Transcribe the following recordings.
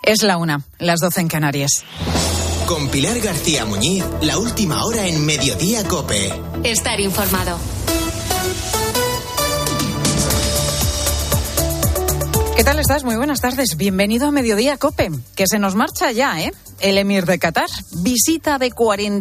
Es la 1, las 12 en Canarias. Con Pilar García Muñiz, la última hora en Mediodía COPE. Estar informado. ¿Qué tal estás? Muy buenas tardes. Bienvenido a Mediodía COPE, que se nos marcha ya, ¿eh? El emir de Qatar. Visita de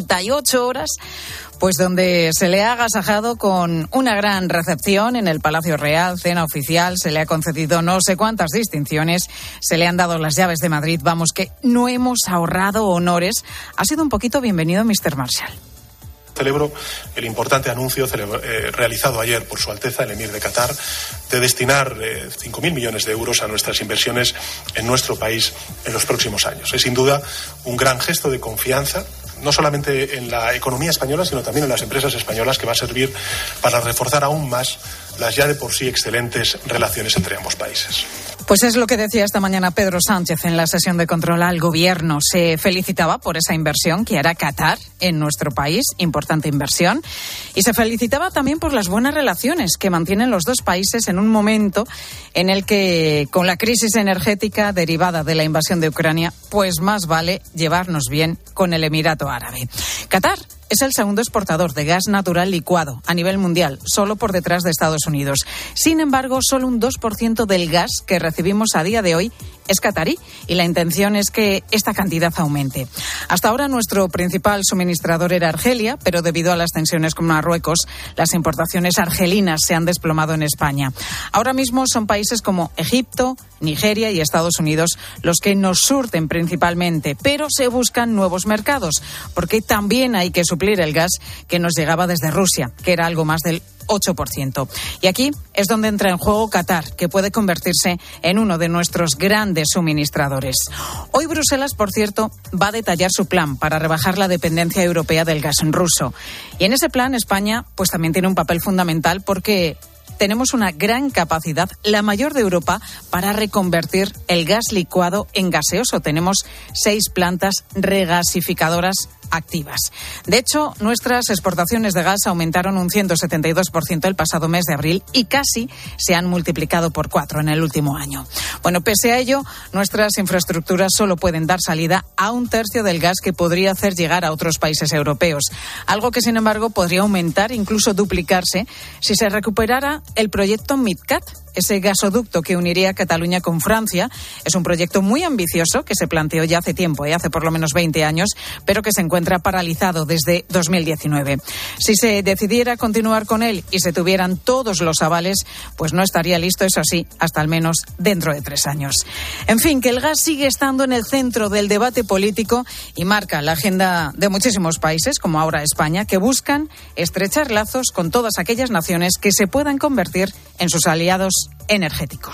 48 horas, pues donde se le ha agasajado con una gran recepción en el Palacio Real, cena oficial, se le ha concedido no sé cuántas distinciones, se le han dado las llaves de Madrid. Vamos, que no hemos ahorrado honores. Ha sido un poquito bienvenido, Mr. Marshall. Celebro el importante anuncio realizado ayer por Su Alteza, el emir de Qatar, de destinar 5.000 millones de euros a nuestras inversiones en nuestro país en los próximos años. Es sin duda un gran gesto de confianza, no solamente en la economía española, sino también en las empresas españolas, que va a servir para reforzar aún más las ya de por sí excelentes relaciones entre ambos países. Pues es lo que decía esta mañana Pedro Sánchez en la sesión de control al gobierno. Se felicitaba por esa inversión que hará Qatar en nuestro país, importante inversión, y se felicitaba también por las buenas relaciones que mantienen los dos países en un momento en el que, con la crisis energética derivada de la invasión de Ucrania, pues más vale llevarnos bien con el Emirato Árabe. Qatar es el segundo exportador de gas natural licuado a nivel mundial, solo por detrás de Estados Unidos. Sin embargo, solo un 2% del gas que recibimos a día de hoy es catarí, y la intención es que esta cantidad aumente. Hasta ahora nuestro principal suministrador era Argelia, pero debido a las tensiones con Marruecos, las importaciones argelinas se han desplomado en España. Ahora mismo son países como Egipto, Nigeria y Estados Unidos los que nos surten principalmente, pero se buscan nuevos mercados, porque también hay que suplir el gas que nos llegaba desde Rusia, que era algo más del 8%. Y aquí es donde entra en juego Qatar, que puede convertirse en uno de nuestros grandes suministradores. Hoy Bruselas, por cierto, va a detallar su plan para rebajar la dependencia europea del gas ruso. Y en ese plan España pues también tiene un papel fundamental, porque tenemos una gran capacidad, la mayor de Europa, para reconvertir el gas licuado en gaseoso. Tenemos 6 plantas regasificadoras activas. De hecho, nuestras exportaciones de gas aumentaron un 172% el pasado mes de abril y casi se han multiplicado por 4 en el último año. Bueno, pese a ello, nuestras infraestructuras solo pueden dar salida a un tercio del gas que podría hacer llegar a otros países europeos. Algo que, sin embargo, podría aumentar, incluso duplicarse, si se recuperara el proyecto MidCat, ese gasoducto que uniría Cataluña con Francia. Es un proyecto muy ambicioso que se planteó ya hace tiempo, hace por lo menos 20 años, pero que se encuentra paralizado desde 2019. Si se decidiera continuar con él y se tuvieran todos los avales, pues no estaría listo, eso sí, hasta al menos dentro de 3 años. En fin, que el gas sigue estando en el centro del debate político y marca la agenda de muchísimos países, como ahora España, que buscan estrechar lazos con todas aquellas naciones que se puedan convertir en sus aliados energéticos.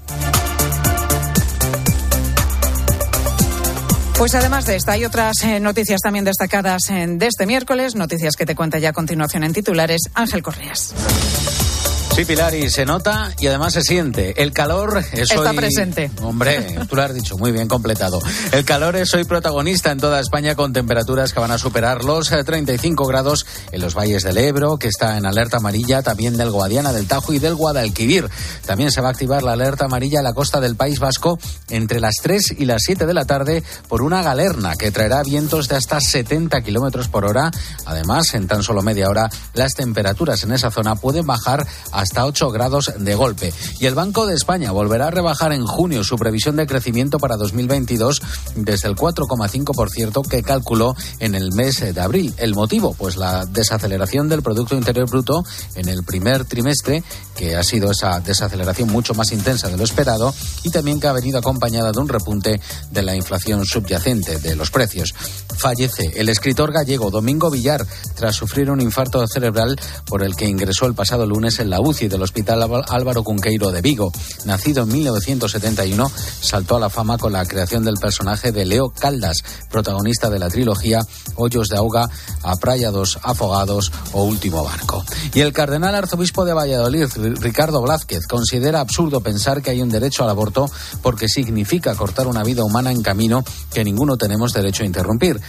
Pues además de esta, hay otras noticias también destacadas de este miércoles, noticias que te cuenta ya a continuación en titulares Ángel Correas. Sí, Pilar, y se nota y además se siente. El calor es Está hoy... presente. Hombre, tú lo has dicho, muy bien completado. El calor es hoy protagonista en toda España, con temperaturas que van a superar los 35 grados en los valles del Ebro, que está en alerta amarilla, también del Guadiana, del Tajo y del Guadalquivir. También se va a activar la alerta amarilla en la costa del País Vasco entre las 3 y las 7 de la tarde por una galerna que traerá vientos de hasta 70 kilómetros por hora. Además, en tan solo media hora, las temperaturas en esa zona pueden bajar hasta 8 grados de golpe. Y el Banco de España volverá a rebajar en junio su previsión de crecimiento para 2022 desde el 4,5% que calculó en el mes de abril. ¿El motivo? Pues la desaceleración del Producto Interior Bruto en el primer trimestre, que ha sido esa desaceleración mucho más intensa de lo esperado, y también que ha venido acompañada de un repunte de la inflación subyacente de los precios. Fallece el escritor gallego Domingo Villar tras sufrir un infarto cerebral por el que ingresó el pasado lunes en la UCI del Hospital Álvaro Cunqueiro de Vigo. Nacido en 1971, saltó a la fama con la creación del personaje de Leo Caldas, protagonista de la trilogía Hoyos de Auga, Aprayados Afogados o Último Barco. Y el cardenal arzobispo de Valladolid, Ricardo Blázquez, considera absurdo pensar que hay un derecho al aborto porque significa cortar una vida humana en camino que ninguno tenemos derecho a interrumpir.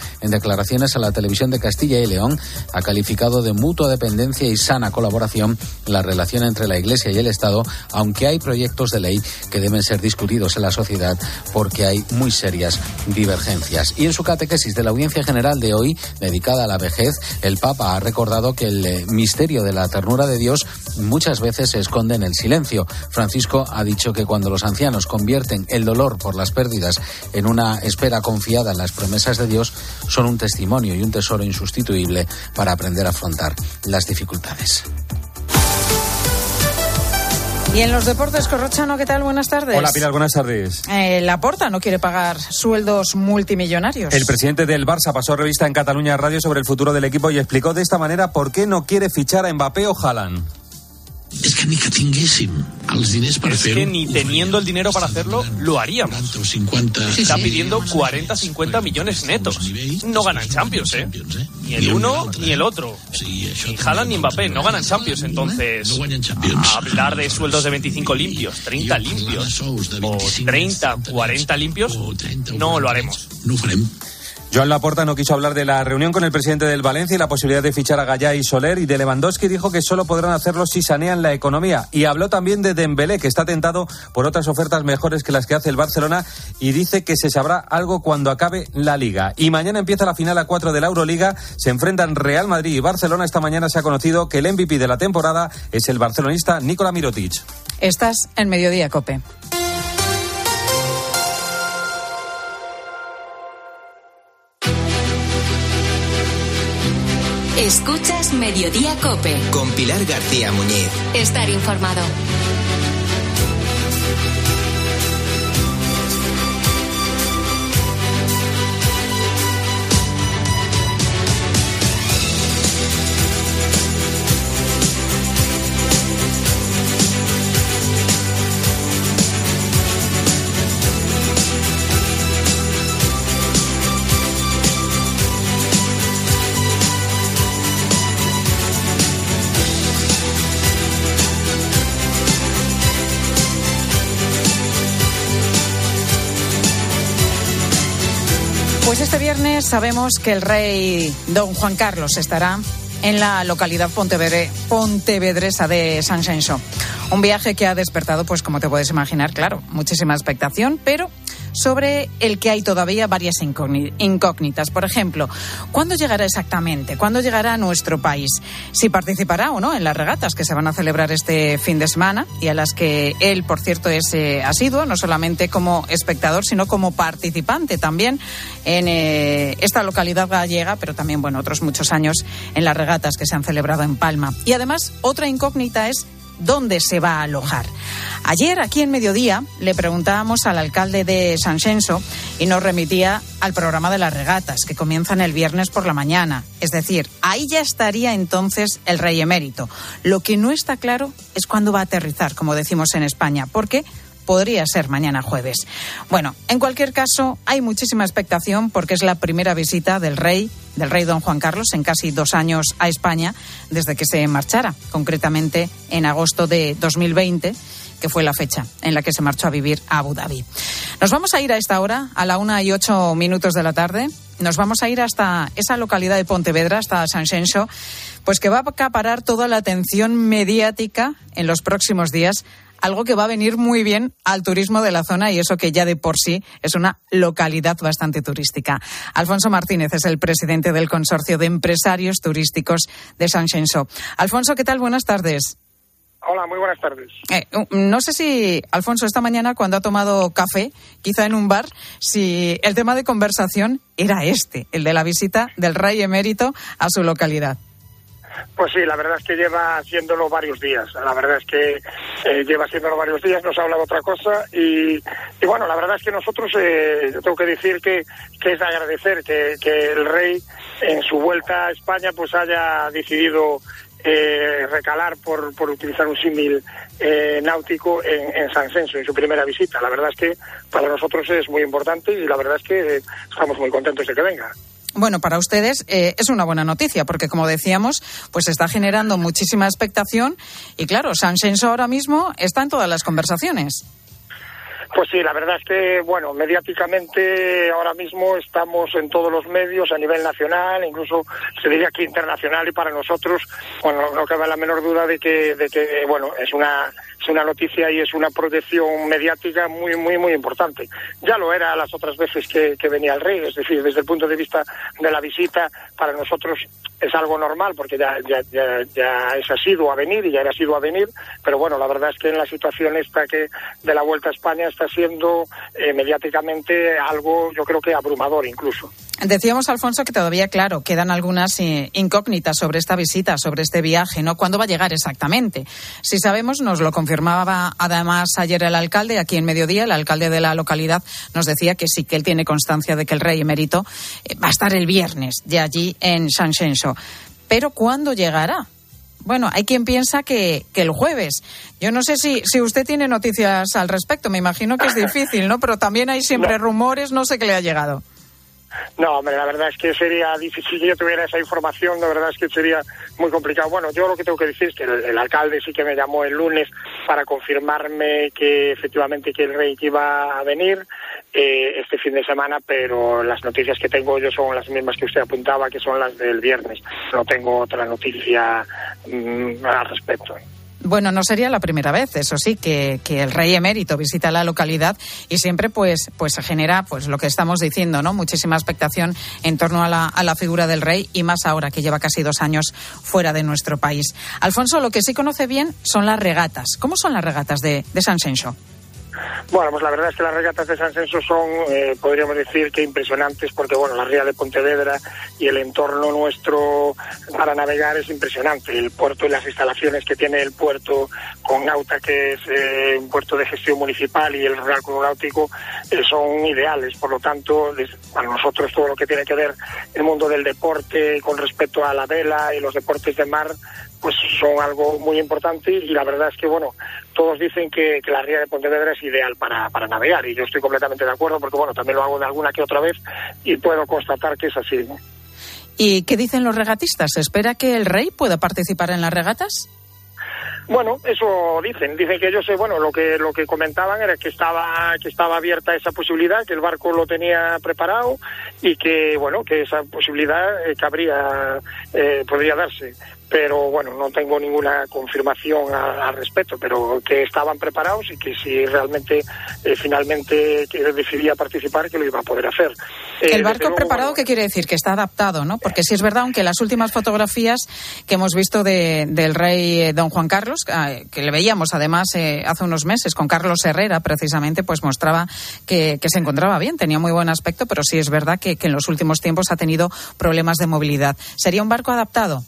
En declaraciones a la televisión de Castilla y León, ha calificado de mutua dependencia y sana colaboración la relación entre la Iglesia y el Estado, aunque hay proyectos de ley que deben ser discutidos en la sociedad porque hay muy serias divergencias. Y en su catequesis de la Audiencia General de hoy, dedicada a la vejez, el Papa ha recordado que el misterio de la ternura de Dios muchas veces se esconde en el silencio. Francisco ha dicho que cuando los ancianos convierten el dolor por las pérdidas en una espera confiada en las promesas de Dios, son un testimonio y un tesoro insustituible para aprender a afrontar las dificultades. Y en los deportes, Corrochano, ¿qué tal? Buenas tardes. Hola, Pilar, buenas tardes. Laporta no quiere pagar sueldos multimillonarios. El presidente del Barça pasó revista en Cataluña Radio sobre el futuro del equipo y explicó de esta manera por qué no quiere fichar a Mbappé o Haaland. Es que ni teniendo el dinero para hacerlo, lo haríamos. Está pidiendo 40-50 millones netos. No ganan Champions, Ni el uno ni el otro. Ni Haaland ni Mbappé no ganan Champions, entonces hablar de sueldos de 25 limpios, 30 limpios o 30, 40 limpios, no lo haremos. Joan Laporta no quiso hablar de la reunión con el presidente del Valencia y la posibilidad de fichar a Gallá y Soler, y de Lewandowski dijo que solo podrán hacerlo si sanean la economía. Y habló también de Dembélé, que está tentado por otras ofertas mejores que las que hace el Barcelona, y dice que se sabrá algo cuando acabe la Liga. Y mañana empieza la final a 4 de la Euroliga. Se enfrentan Real Madrid y Barcelona. Esta mañana se ha conocido que el MVP de la temporada es el barcelonista Nikola Mirotic. Estás en Mediodía, COPE. Escuchas Mediodía COPE. Con Pilar García Muñiz. Estar informado. Pues este viernes sabemos que el rey don Juan Carlos estará en la localidad pontevedresa de Sanxenxo. Un viaje que ha despertado, pues como te puedes imaginar, claro, muchísima expectación, pero sobre el que hay todavía varias incógnitas. Por ejemplo, ¿cuándo llegará exactamente? ¿Cuándo llegará a nuestro país? Si participará o no en las regatas que se van a celebrar este fin de semana y a las que él, por cierto, es asiduo, no solamente como espectador, sino como participante también en esta localidad gallega, pero también, bueno, otros muchos años en las regatas que se han celebrado en Palma. Y además, otra incógnita es ¿dónde se va a alojar? Ayer, aquí en Mediodía, le preguntábamos al alcalde de Sanxenxo y nos remitía al programa de las regatas, que comienzan el viernes por la mañana. Es decir, ahí ya estaría entonces el rey emérito. Lo que no está claro es cuándo va a aterrizar, como decimos en España, porque podría ser mañana jueves. Bueno, en cualquier caso, hay muchísima expectación porque es la primera visita del rey don Juan Carlos en casi 2 años a España desde que se marchara, concretamente en agosto de 2020, que fue la fecha en la que se marchó a vivir a Abu Dhabi. Nos vamos a ir a esta hora, a la 1:08 de la tarde. Nos vamos a ir hasta esa localidad de Pontevedra, hasta Sanxenxo, pues que va a acaparar toda la atención mediática en los próximos días, algo que va a venir muy bien al turismo de la zona, y eso que ya de por sí es una localidad bastante turística. Alfonso Martínez es el presidente del Consorcio de Empresarios Turísticos de Sanxenxo. Alfonso, ¿qué tal? Buenas tardes. Hola, muy buenas tardes. No sé si, Alfonso, esta mañana cuando ha tomado café, quizá en un bar, si el tema de conversación era el de la visita del rey emérito a su localidad. Pues sí, la verdad es que lleva haciéndolo varios días. La verdad es que lleva haciéndolo varios días, nos ha hablado otra cosa y bueno, la verdad es que nosotros, yo tengo que decir que es de agradecer que el rey en su vuelta a España pues haya decidido recalar, por utilizar un símil náutico, en Sanxenxo, en su primera visita. La verdad es que para nosotros es muy importante y la verdad es que estamos muy contentos de que venga. Bueno, para ustedes es una buena noticia porque, como decíamos, pues está generando muchísima expectación y, claro, Sanxenxo ahora mismo está en todas las conversaciones. Pues sí, la verdad es que, bueno, mediáticamente ahora mismo estamos en todos los medios a nivel nacional, incluso se diría que internacional, y para nosotros, bueno, no cabe la menor duda de que bueno, es una noticia y es una proyección mediática muy, muy, muy importante. Ya lo era las otras veces que venía el rey, es decir, desde el punto de vista de la visita, para nosotros es algo normal, porque ya es asiduo a venir y ya era asiduo a venir, pero bueno, la verdad es que en la situación esta que de la Vuelta a España está siendo mediáticamente algo, yo creo que abrumador incluso. Decíamos, Alfonso, que todavía, claro, quedan algunas incógnitas sobre esta visita, sobre este viaje, ¿no? ¿Cuándo va a llegar exactamente? Si sabemos, nos lo confirmaba además ayer el alcalde, aquí en Mediodía, el alcalde de la localidad nos decía que sí, que él tiene constancia de que el rey emérito va a estar el viernes de allí en Sanxenxo. Pero ¿cuándo llegará? Bueno, hay quien piensa que el jueves. Yo no sé si usted tiene noticias al respecto, me imagino que es difícil, ¿no? Pero también hay siempre rumores, no sé qué le ha llegado. No, hombre, la verdad es que sería difícil que yo tuviera esa información, la verdad es que sería muy complicado. Bueno, yo lo que tengo que decir es que el alcalde sí que me llamó el lunes para confirmarme que efectivamente que el rey iba a venir este fin de semana, pero las noticias que tengo yo son las mismas que usted apuntaba, que son las del viernes. No tengo otra noticia al respecto. Bueno, no sería la primera vez, eso sí, que el rey emérito visita la localidad y siempre pues se genera pues lo que estamos diciendo, ¿no? Muchísima expectación en torno a la figura del rey, y más ahora que lleva casi 2 años fuera de nuestro país. Alfonso, lo que sí conoce bien son las regatas. ¿Cómo son las regatas de Sanxenxo? Bueno, pues la verdad es que las regatas de Sanxenxo son, podríamos decir que impresionantes, porque bueno, la ría de Pontevedra y el entorno nuestro para navegar es impresionante. El puerto y las instalaciones que tiene el puerto con Nauta, que es un puerto de gestión municipal, y el Real Club Náutico son ideales. Por lo tanto, para nosotros todo lo que tiene que ver el mundo del deporte con respecto a la vela y los deportes de mar, pues son algo muy importante, y la verdad es que, bueno, todos dicen que la ría de Pontevedra es ideal para navegar, y yo estoy completamente de acuerdo, porque, bueno, también lo hago de alguna que otra vez y puedo constatar que es así, ¿no? ¿Y qué dicen los regatistas? ¿Se espera que el rey pueda participar en las regatas? Bueno, eso dicen que ellos, bueno, lo que comentaban era que estaba abierta esa posibilidad, que el barco lo tenía preparado y que, bueno, que esa posibilidad podría darse. Pero bueno, no tengo ninguna confirmación al respecto, pero que estaban preparados y que si realmente finalmente decidía participar, que lo iba a poder hacer. El barco luego, preparado, bueno, ¿qué quiere decir? Que está adaptado, ¿no? Porque sí es verdad, aunque las últimas fotografías que hemos visto del rey don Juan Carlos, que le veíamos además hace unos meses con Carlos Herrera, precisamente, pues mostraba que se encontraba bien, tenía muy buen aspecto, pero sí es verdad que en los últimos tiempos ha tenido problemas de movilidad. ¿Sería un barco adaptado?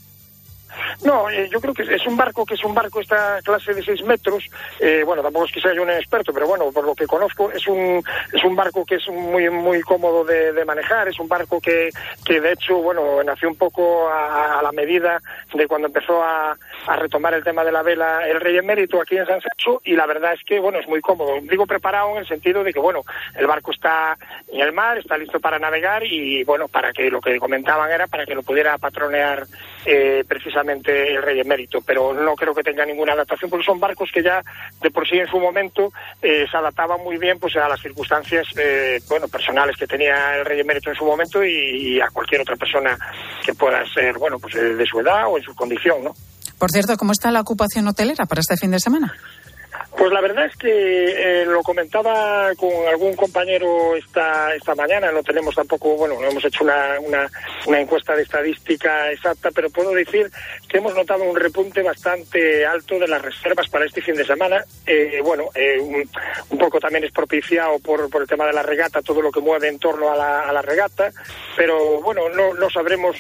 No, yo creo que es un barco esta clase de 6 metros. Bueno, tampoco es que sea yo un experto, pero bueno, por lo que conozco, es un barco que es muy muy cómodo de manejar. Es un barco que de hecho, bueno, nació un poco a la medida de cuando empezó a retomar el tema de la vela el rey emérito aquí en Sanxenxo, y la verdad es que, bueno, es muy cómodo. Digo preparado en el sentido de que, bueno, el barco está en el mar, está listo para navegar, y bueno, para que lo que comentaban era para que lo pudiera patronear precisamente el rey emérito, pero no creo que tenga ninguna adaptación, porque son barcos que ya de por sí en su momento se adaptaban muy bien pues a las circunstancias bueno, personales que tenía el rey emérito en su momento, y a cualquier otra persona que pueda ser, bueno, pues de su edad o en su condición, ¿no? Por cierto, ¿cómo está la ocupación hotelera para este fin de semana? Pues la verdad es que lo comentaba con algún compañero esta mañana. No tenemos tampoco, bueno, no hemos hecho una encuesta de estadística exacta, pero puedo decir que hemos notado un repunte bastante alto de las reservas para este fin de semana. Bueno, un poco también es propiciado por el tema de la regata, todo lo que mueve en torno a la regata, pero bueno, no sabemos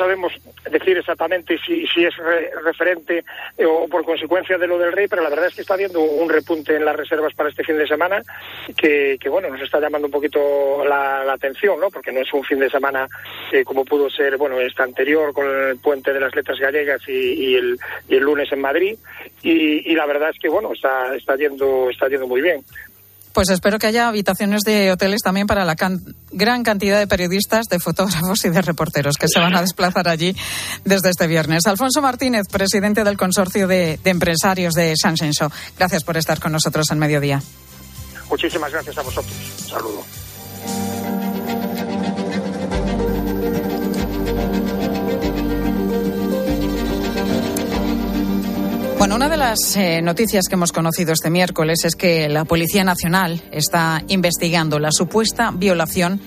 decir exactamente si es referente o por consecuencia de lo del rey, pero la verdad es que está habiendo un repunte en las reservas para este fin de semana que bueno, nos está llamando un poquito la atención, ¿no? Porque no es un fin de semana como pudo ser, bueno, este anterior con el puente de las letras gallegas y el lunes en Madrid, y la verdad es que bueno, está yendo muy bien. Pues espero que haya habitaciones de hoteles también para la gran cantidad de periodistas, de fotógrafos y de reporteros que se van a desplazar allí desde este viernes. Alfonso Martínez, presidente del Consorcio de Empresarios de Sanxenxo. Gracias por estar con nosotros en Mediodía. Muchísimas gracias a vosotros. Un saludo. Bueno, una de las noticias que hemos conocido este miércoles es que la Policía Nacional está investigando la supuesta violación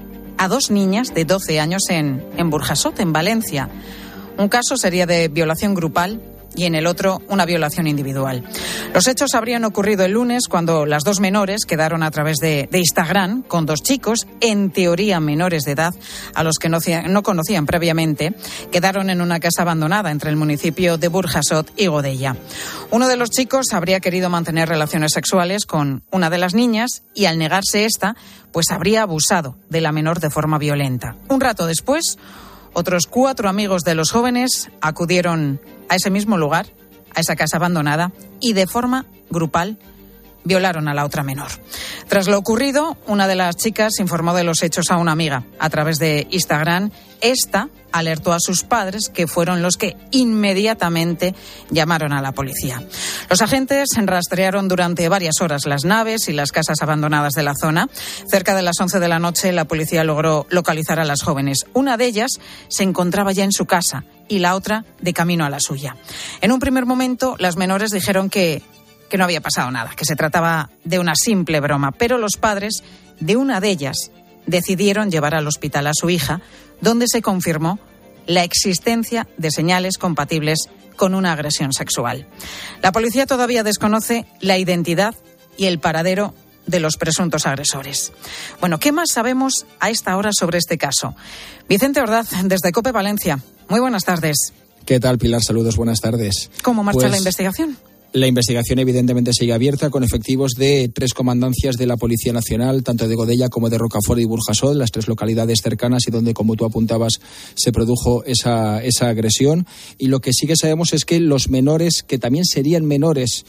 a 2 niñas de 12 años en Burjasot, en Valencia. Un caso sería de violación grupal y en el otro una violación individual. Los hechos habrían ocurrido el lunes cuando las 2 menores quedaron a través de Instagram con 2 chicos, en teoría menores de edad, a los que no conocían previamente. Quedaron en una casa abandonada entre el municipio de Burjasot y Godella. Uno de los chicos habría querido mantener relaciones sexuales con una de las niñas y al negarse esta, pues habría abusado de la menor de forma violenta. Un rato después, otros 4 amigos de los jóvenes acudieron a ese mismo lugar, a esa casa abandonada, y de forma grupal violaron a la otra menor. Tras lo ocurrido, una de las chicas informó de los hechos a una amiga a través de Instagram. Esta alertó a sus padres, que fueron los que inmediatamente llamaron a la policía. Los agentes rastrearon durante varias horas las naves y las casas abandonadas de la zona. Cerca de las 11 de la noche, la policía logró localizar a las jóvenes. Una de ellas se encontraba ya en su casa y la otra de camino a la suya. En un primer momento, las menores dijeron que no había pasado nada, que se trataba de una simple broma, pero los padres de una de ellas decidieron llevar al hospital a su hija, donde se confirmó la existencia de señales compatibles con una agresión sexual. La policía todavía desconoce la identidad y el paradero de los presuntos agresores. Bueno, ¿qué más sabemos a esta hora sobre este caso? Vicente Ordaz, desde COPE Valencia. Muy buenas tardes. ¿Qué tal, Pilar? Saludos, buenas tardes. ¿Cómo marcha la investigación? La investigación evidentemente sigue abierta con efectivos de 3 comandancias de la Policía Nacional, tanto de Godella como de Rocafort y Burjasot, las 3 localidades cercanas y donde, como tú apuntabas, se produjo esa agresión. Y lo que sí que sabemos es que los menores, que también serían menores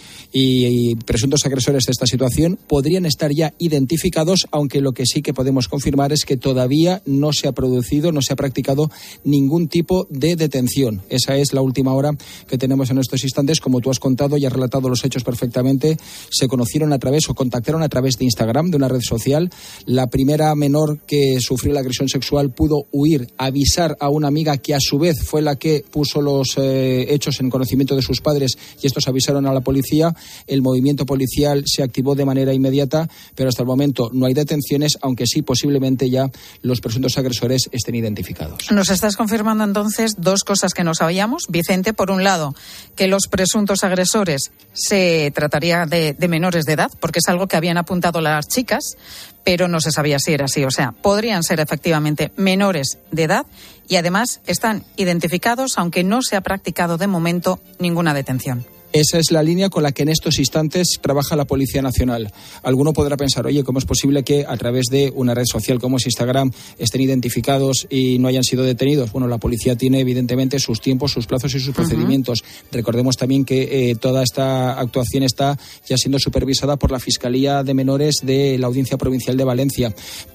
y presuntos agresores de esta situación, podrían estar ya identificados, aunque lo que sí que podemos confirmar es que todavía no se ha producido, no se ha practicado ningún tipo de detención. Esa es la última hora que tenemos en estos instantes. Como tú has contado, ya relatado los hechos perfectamente, se conocieron a través o contactaron a través de Instagram, de una red social. La primera menor que sufrió la agresión sexual pudo huir, avisar a una amiga que a su vez fue la que puso los hechos en conocimiento de sus padres y estos avisaron a la policía. El movimiento policial se activó de manera inmediata, pero hasta el momento no hay detenciones, aunque sí posiblemente ya los presuntos agresores estén identificados. Nos estás confirmando entonces 2 cosas que no sabíamos, Vicente. Por un lado, que los presuntos agresores se trataría de menores de edad, porque es algo que habían apuntado las chicas, pero no se sabía si era así. O sea, podrían ser efectivamente menores de edad y además están identificados, aunque no se ha practicado de momento ninguna detención. Esa es la línea con la que en estos instantes trabaja la Policía Nacional. Alguno podrá pensar, oye, ¿cómo es posible que a través de una red social como es Instagram estén identificados y no hayan sido detenidos? Bueno, la policía tiene evidentemente sus tiempos, sus plazos y sus procedimientos. Recordemos también que toda esta actuación está ya siendo supervisada por la Fiscalía de Menores de la Audiencia Provincial de Valencia.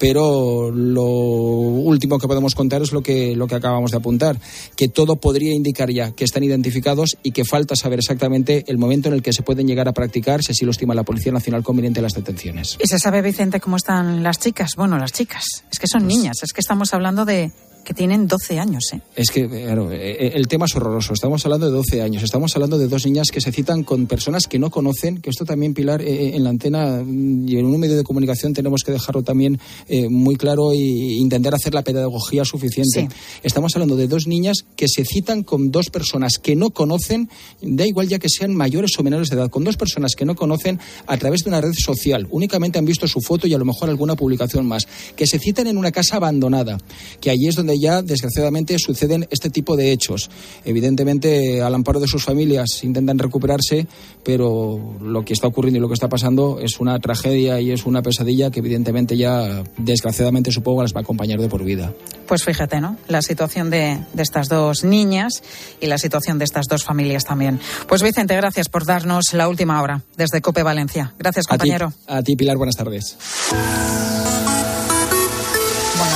Pero lo último que podemos contar es lo que acabamos de apuntar, que todo podría indicar ya que están identificados y que falta saber exactamente el momento en el que se pueden llegar a practicar, si así lo estima la Policía Nacional conveniente, las detenciones. ¿Y se sabe, Vicente, cómo están las chicas? Bueno, las chicas, es que son niñas, es que estamos hablando de que tienen 12 años, ¿eh? Es que, claro, el tema es horroroso. Estamos hablando de 12 años, estamos hablando de 2 niñas que se citan con personas que no conocen, que esto también, Pilar, en la antena y en un medio de comunicación tenemos que dejarlo también muy claro e intentar hacer la pedagogía suficiente. Sí. Estamos hablando de 2 niñas que se citan con 2 personas que no conocen, da igual ya que sean mayores o menores de edad, con 2 personas que no conocen a través de una red social. Únicamente han visto su foto y a lo mejor alguna publicación más. Que se citan en una casa abandonada, que allí es donde ya desgraciadamente suceden este tipo de hechos. Evidentemente, al amparo de sus familias intentan recuperarse, pero lo que está ocurriendo y lo que está pasando es una tragedia y es una pesadilla que evidentemente ya desgraciadamente supongo las va a acompañar de por vida. Pues fíjate, ¿no? La situación de estas 2 niñas y la situación de estas 2 familias también. Pues Vicente, gracias por darnos la última hora desde COPE Valencia. Gracias, compañero. A ti, Pilar, buenas tardes. Bueno, y hoy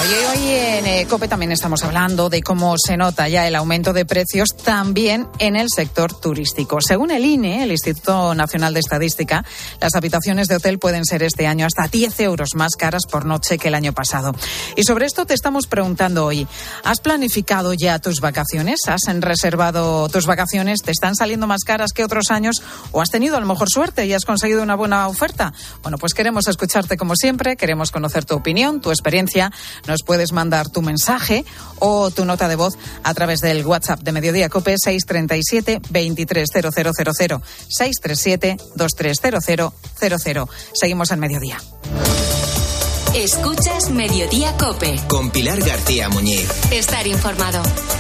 Hoy en COPE también estamos hablando de cómo se nota ya el aumento de precios también en el sector turístico. Según el INE, el Instituto Nacional de Estadística, las habitaciones de hotel pueden ser este año hasta 10 euros más caras por noche que el año pasado. Y sobre esto te estamos preguntando hoy, ¿has planificado ya tus vacaciones? ¿Has reservado tus vacaciones? ¿Te están saliendo más caras que otros años? ¿O has tenido a lo mejor suerte y has conseguido una buena oferta? Bueno, pues queremos escucharte como siempre, queremos conocer tu opinión, tu experiencia. Nos puedes mandar tu mensaje o tu nota de voz a través del WhatsApp de Mediodía COPE 637 230000 637 230000. Seguimos en Mediodía. Escuchas Mediodía COPE. Con Pilar García Muñiz. Estar informado.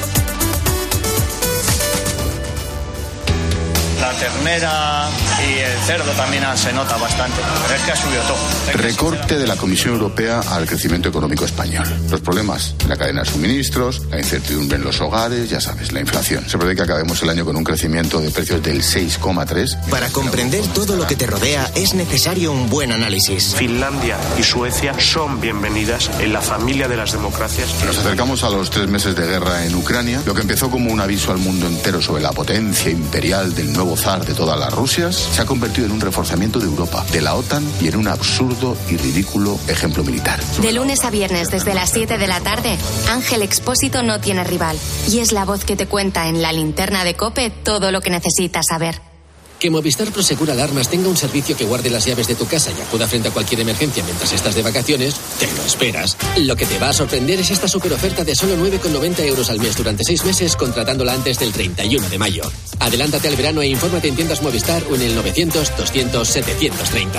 La ternera y el cerdo también se nota bastante, pero es que ha subido todo. Recorte de la Comisión Europea al crecimiento económico español. Los problemas en la cadena de suministros, la incertidumbre en los hogares, ya sabes, la inflación. Se prevé que acabemos el año con un crecimiento de precios del 6,3%. Para comprender todo lo que te rodea es necesario un buen análisis. Finlandia y Suecia son bienvenidas en la familia de las democracias. Nos acercamos a los 3 meses de guerra en Ucrania, lo que empezó como un aviso al mundo entero sobre la potencia imperial del nuevo zar de todas las Rusias, se ha convertido en un reforzamiento de Europa, de la OTAN y en un absurdo y ridículo ejemplo militar. De lunes a viernes desde las 7 de la tarde, Ángel Expósito no tiene rival y es la voz que te cuenta en la linterna de COPE todo lo que necesitas saber. Que Movistar Prosegur Alarmas tenga un servicio que guarde las llaves de tu casa y acuda frente a cualquier emergencia mientras estás de vacaciones, te lo esperas. Lo que te va a sorprender es esta superoferta de solo 9,90 euros al mes durante 6 meses contratándola antes del 31 de mayo. Adelántate al verano e infórmate en tiendas Movistar o en el 900-200-730.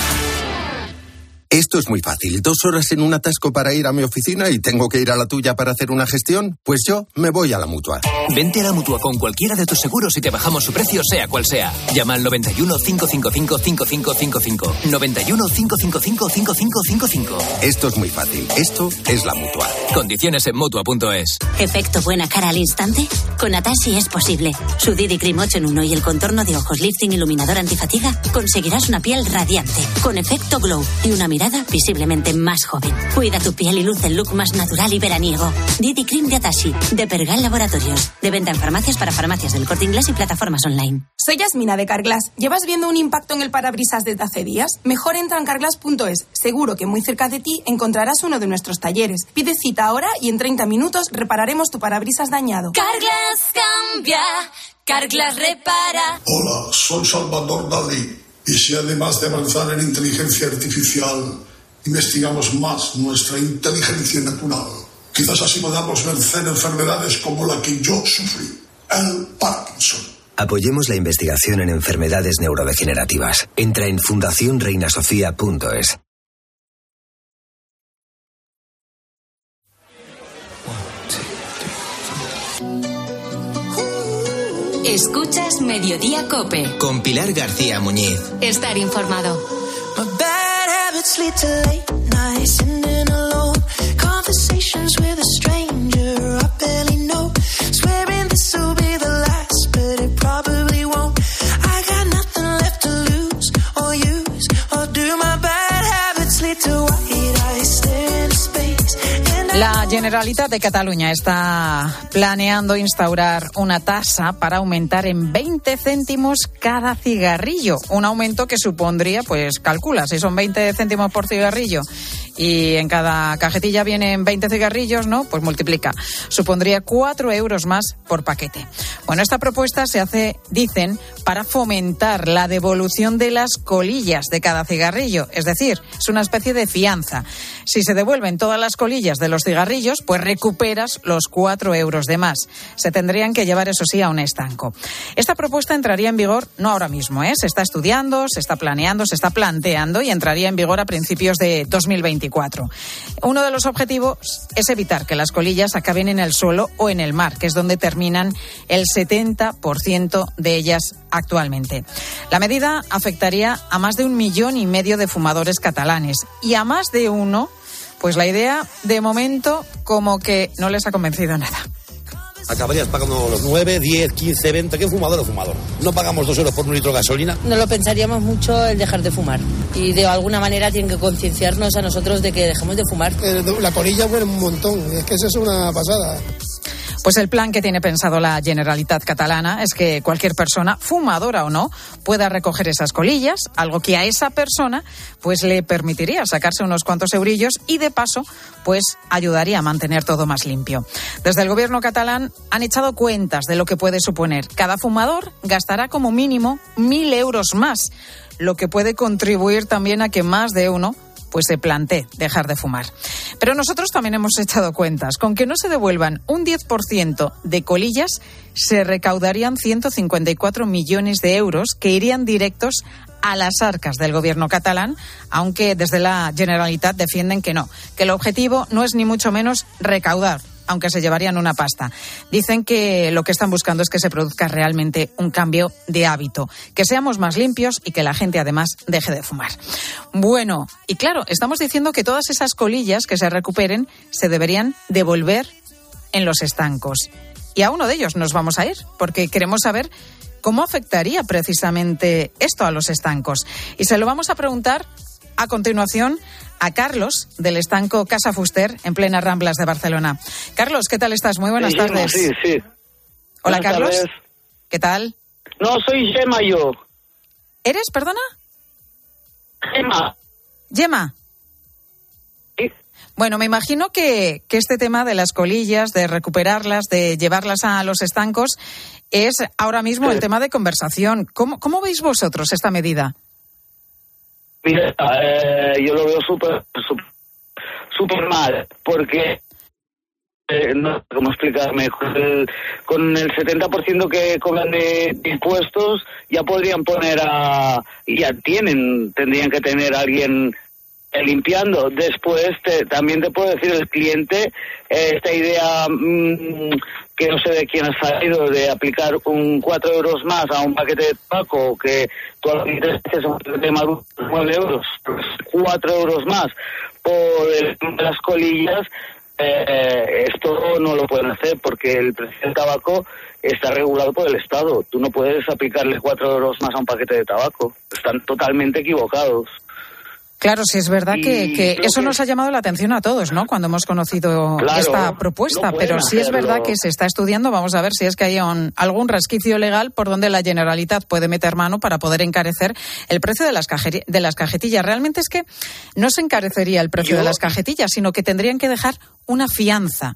Esto es muy fácil. 2 horas en un atasco para ir a mi oficina y tengo que ir a la tuya para hacer una gestión. Pues yo me voy a la Mutua. Vente a la Mutua con cualquiera de tus seguros y te bajamos su precio sea cual sea. Llama al 91 555 5555. 91 555 5555. Esto es muy fácil. Esto es la Mutua. Condiciones en Mutua.es. ¿Efecto buena cara al instante? Con Atashi es posible. Su Didi Cream 8 en 1 y el contorno de ojos lifting iluminador antifatiga conseguirás una piel radiante, con efecto glow y una mirada visiblemente más joven. Cuida tu piel y luce el look más natural y veraniego. Didi Cream de Atashi, de Pergal Laboratorios. De venta en farmacias para farmacias del Corte Inglés y plataformas online. Soy Yasmina de Carglass. ¿Llevas viendo un impacto en el parabrisas desde hace días? Mejor entra en carglass.es. Seguro que muy cerca de ti encontrarás uno de nuestros talleres. Pide cita ahora y en 30 minutos repararemos tu parabrisas dañado. Carglass cambia, Carglass repara. Hola, soy Salvador Dalí. Y si además de avanzar en inteligencia artificial, investigamos más nuestra inteligencia natural, quizás así podamos vencer enfermedades como la que yo sufrí, el Parkinson. Apoyemos la investigación en enfermedades neurodegenerativas. Entra en fundacionreinasofía.es. Escuchas Mediodía COPE. Con Pilar García Muñiz. Estar informado. La Generalitat de Cataluña está planeando instaurar una tasa para aumentar en 20 céntimos cada cigarrillo. Un aumento que supondría, pues calcula, si son 20 céntimos por cigarrillo y en cada cajetilla vienen 20 cigarrillos, ¿no? Pues multiplica. Supondría 4 euros más por paquete. Bueno, esta propuesta se hace, dicen, para fomentar la devolución de las colillas de cada cigarrillo. Es decir, es una especie de fianza. Si se devuelven todas las colillas de los cigarrillos, pues recuperas los 4 euros de más. Se tendrían que llevar, eso sí, a un estanco. Esta propuesta entraría en vigor, no ahora mismo, se está estudiando, se está planeando, se está planteando y entraría en vigor a principios de 2024. Uno de los objetivos es evitar que las colillas acaben en el suelo o en el mar, que es donde terminan el 70% de ellas actualmente. La medida afectaría a más de 1,5 millones de fumadores catalanes y a más de uno, pues la idea de momento como que no les ha convencido nada. acabarías pagando los 9, 10, 15, 20, ¿qué fumador o fumador? No pagamos 2 euros por un litro de gasolina. No lo pensaríamos mucho el dejar de fumar y de alguna manera tienen que concienciarnos a nosotros de que dejemos de fumar. La colilla fue un montón, es que eso es una pasada. Pues el plan que tiene pensado la Generalitat catalana es que cualquier persona, fumadora o no, pueda recoger esas colillas, algo que a esa persona pues le permitiría sacarse unos cuantos eurillos y de paso pues ayudaría a mantener todo más limpio. Desde el gobierno catalán han echado cuentas de lo que puede suponer. Cada fumador gastará como mínimo 1.000 euros más, lo que puede contribuir también a que más de uno pues se plantee dejar de fumar. Pero nosotros también hemos echado cuentas. Con que no se devuelvan un 10% de colillas, se recaudarían 154 millones de euros que irían directos a las arcas del gobierno catalán, aunque desde la Generalitat defienden que no, que el objetivo no es ni mucho menos recaudar, aunque se llevarían una pasta. Dicen que lo que están buscando es que se produzca realmente un cambio de hábito, que seamos más limpios y que la gente además deje de fumar. Bueno, y claro, estamos diciendo que todas esas colillas que se recuperen se deberían devolver en los estancos. Y a uno de ellos nos vamos a ir, porque queremos saber cómo afectaría precisamente esto a los estancos. Y se lo vamos a preguntar a continuación a Carlos, del estanco Casa Fuster, en plenas Ramblas de Barcelona. Carlos, ¿qué tal estás? Muy buenas tardes. Sí. Hola, buenas Carlos. Tardes. ¿Qué tal? No, soy Gemma yo. ¿Eres, perdona? Gemma. Sí. Bueno, me imagino que este tema de las colillas, de recuperarlas, de llevarlas a los estancos, es ahora mismo el tema de conversación. ¿Cómo veis vosotros esta medida? Mira, yo lo veo súper mal, porque no sé cómo explicarme, con el 70% que cobran de impuestos ya podrían poner tendrían que tener a alguien limpiando. Después también te puedo decir el cliente, esta idea que no sé de quién ha salido, de aplicar 4 euros más a un paquete de tabaco, que tú a un paquete de 9 euros, 4 euros más por las colillas, esto no lo pueden hacer porque el precio del tabaco está regulado por el Estado. Tú no puedes aplicarle 4 euros más a un paquete de tabaco. Están totalmente equivocados. Claro, sí es verdad que eso nos ha llamado la atención a todos, ¿no? Cuando hemos conocido esta propuesta, pero sí es verdad que se está estudiando. Vamos a ver si es que hay algún resquicio legal por donde la Generalitat puede meter mano para poder encarecer el precio de las cajetillas. Realmente es que no se encarecería el precio de las cajetillas, sino que tendrían que dejar una fianza.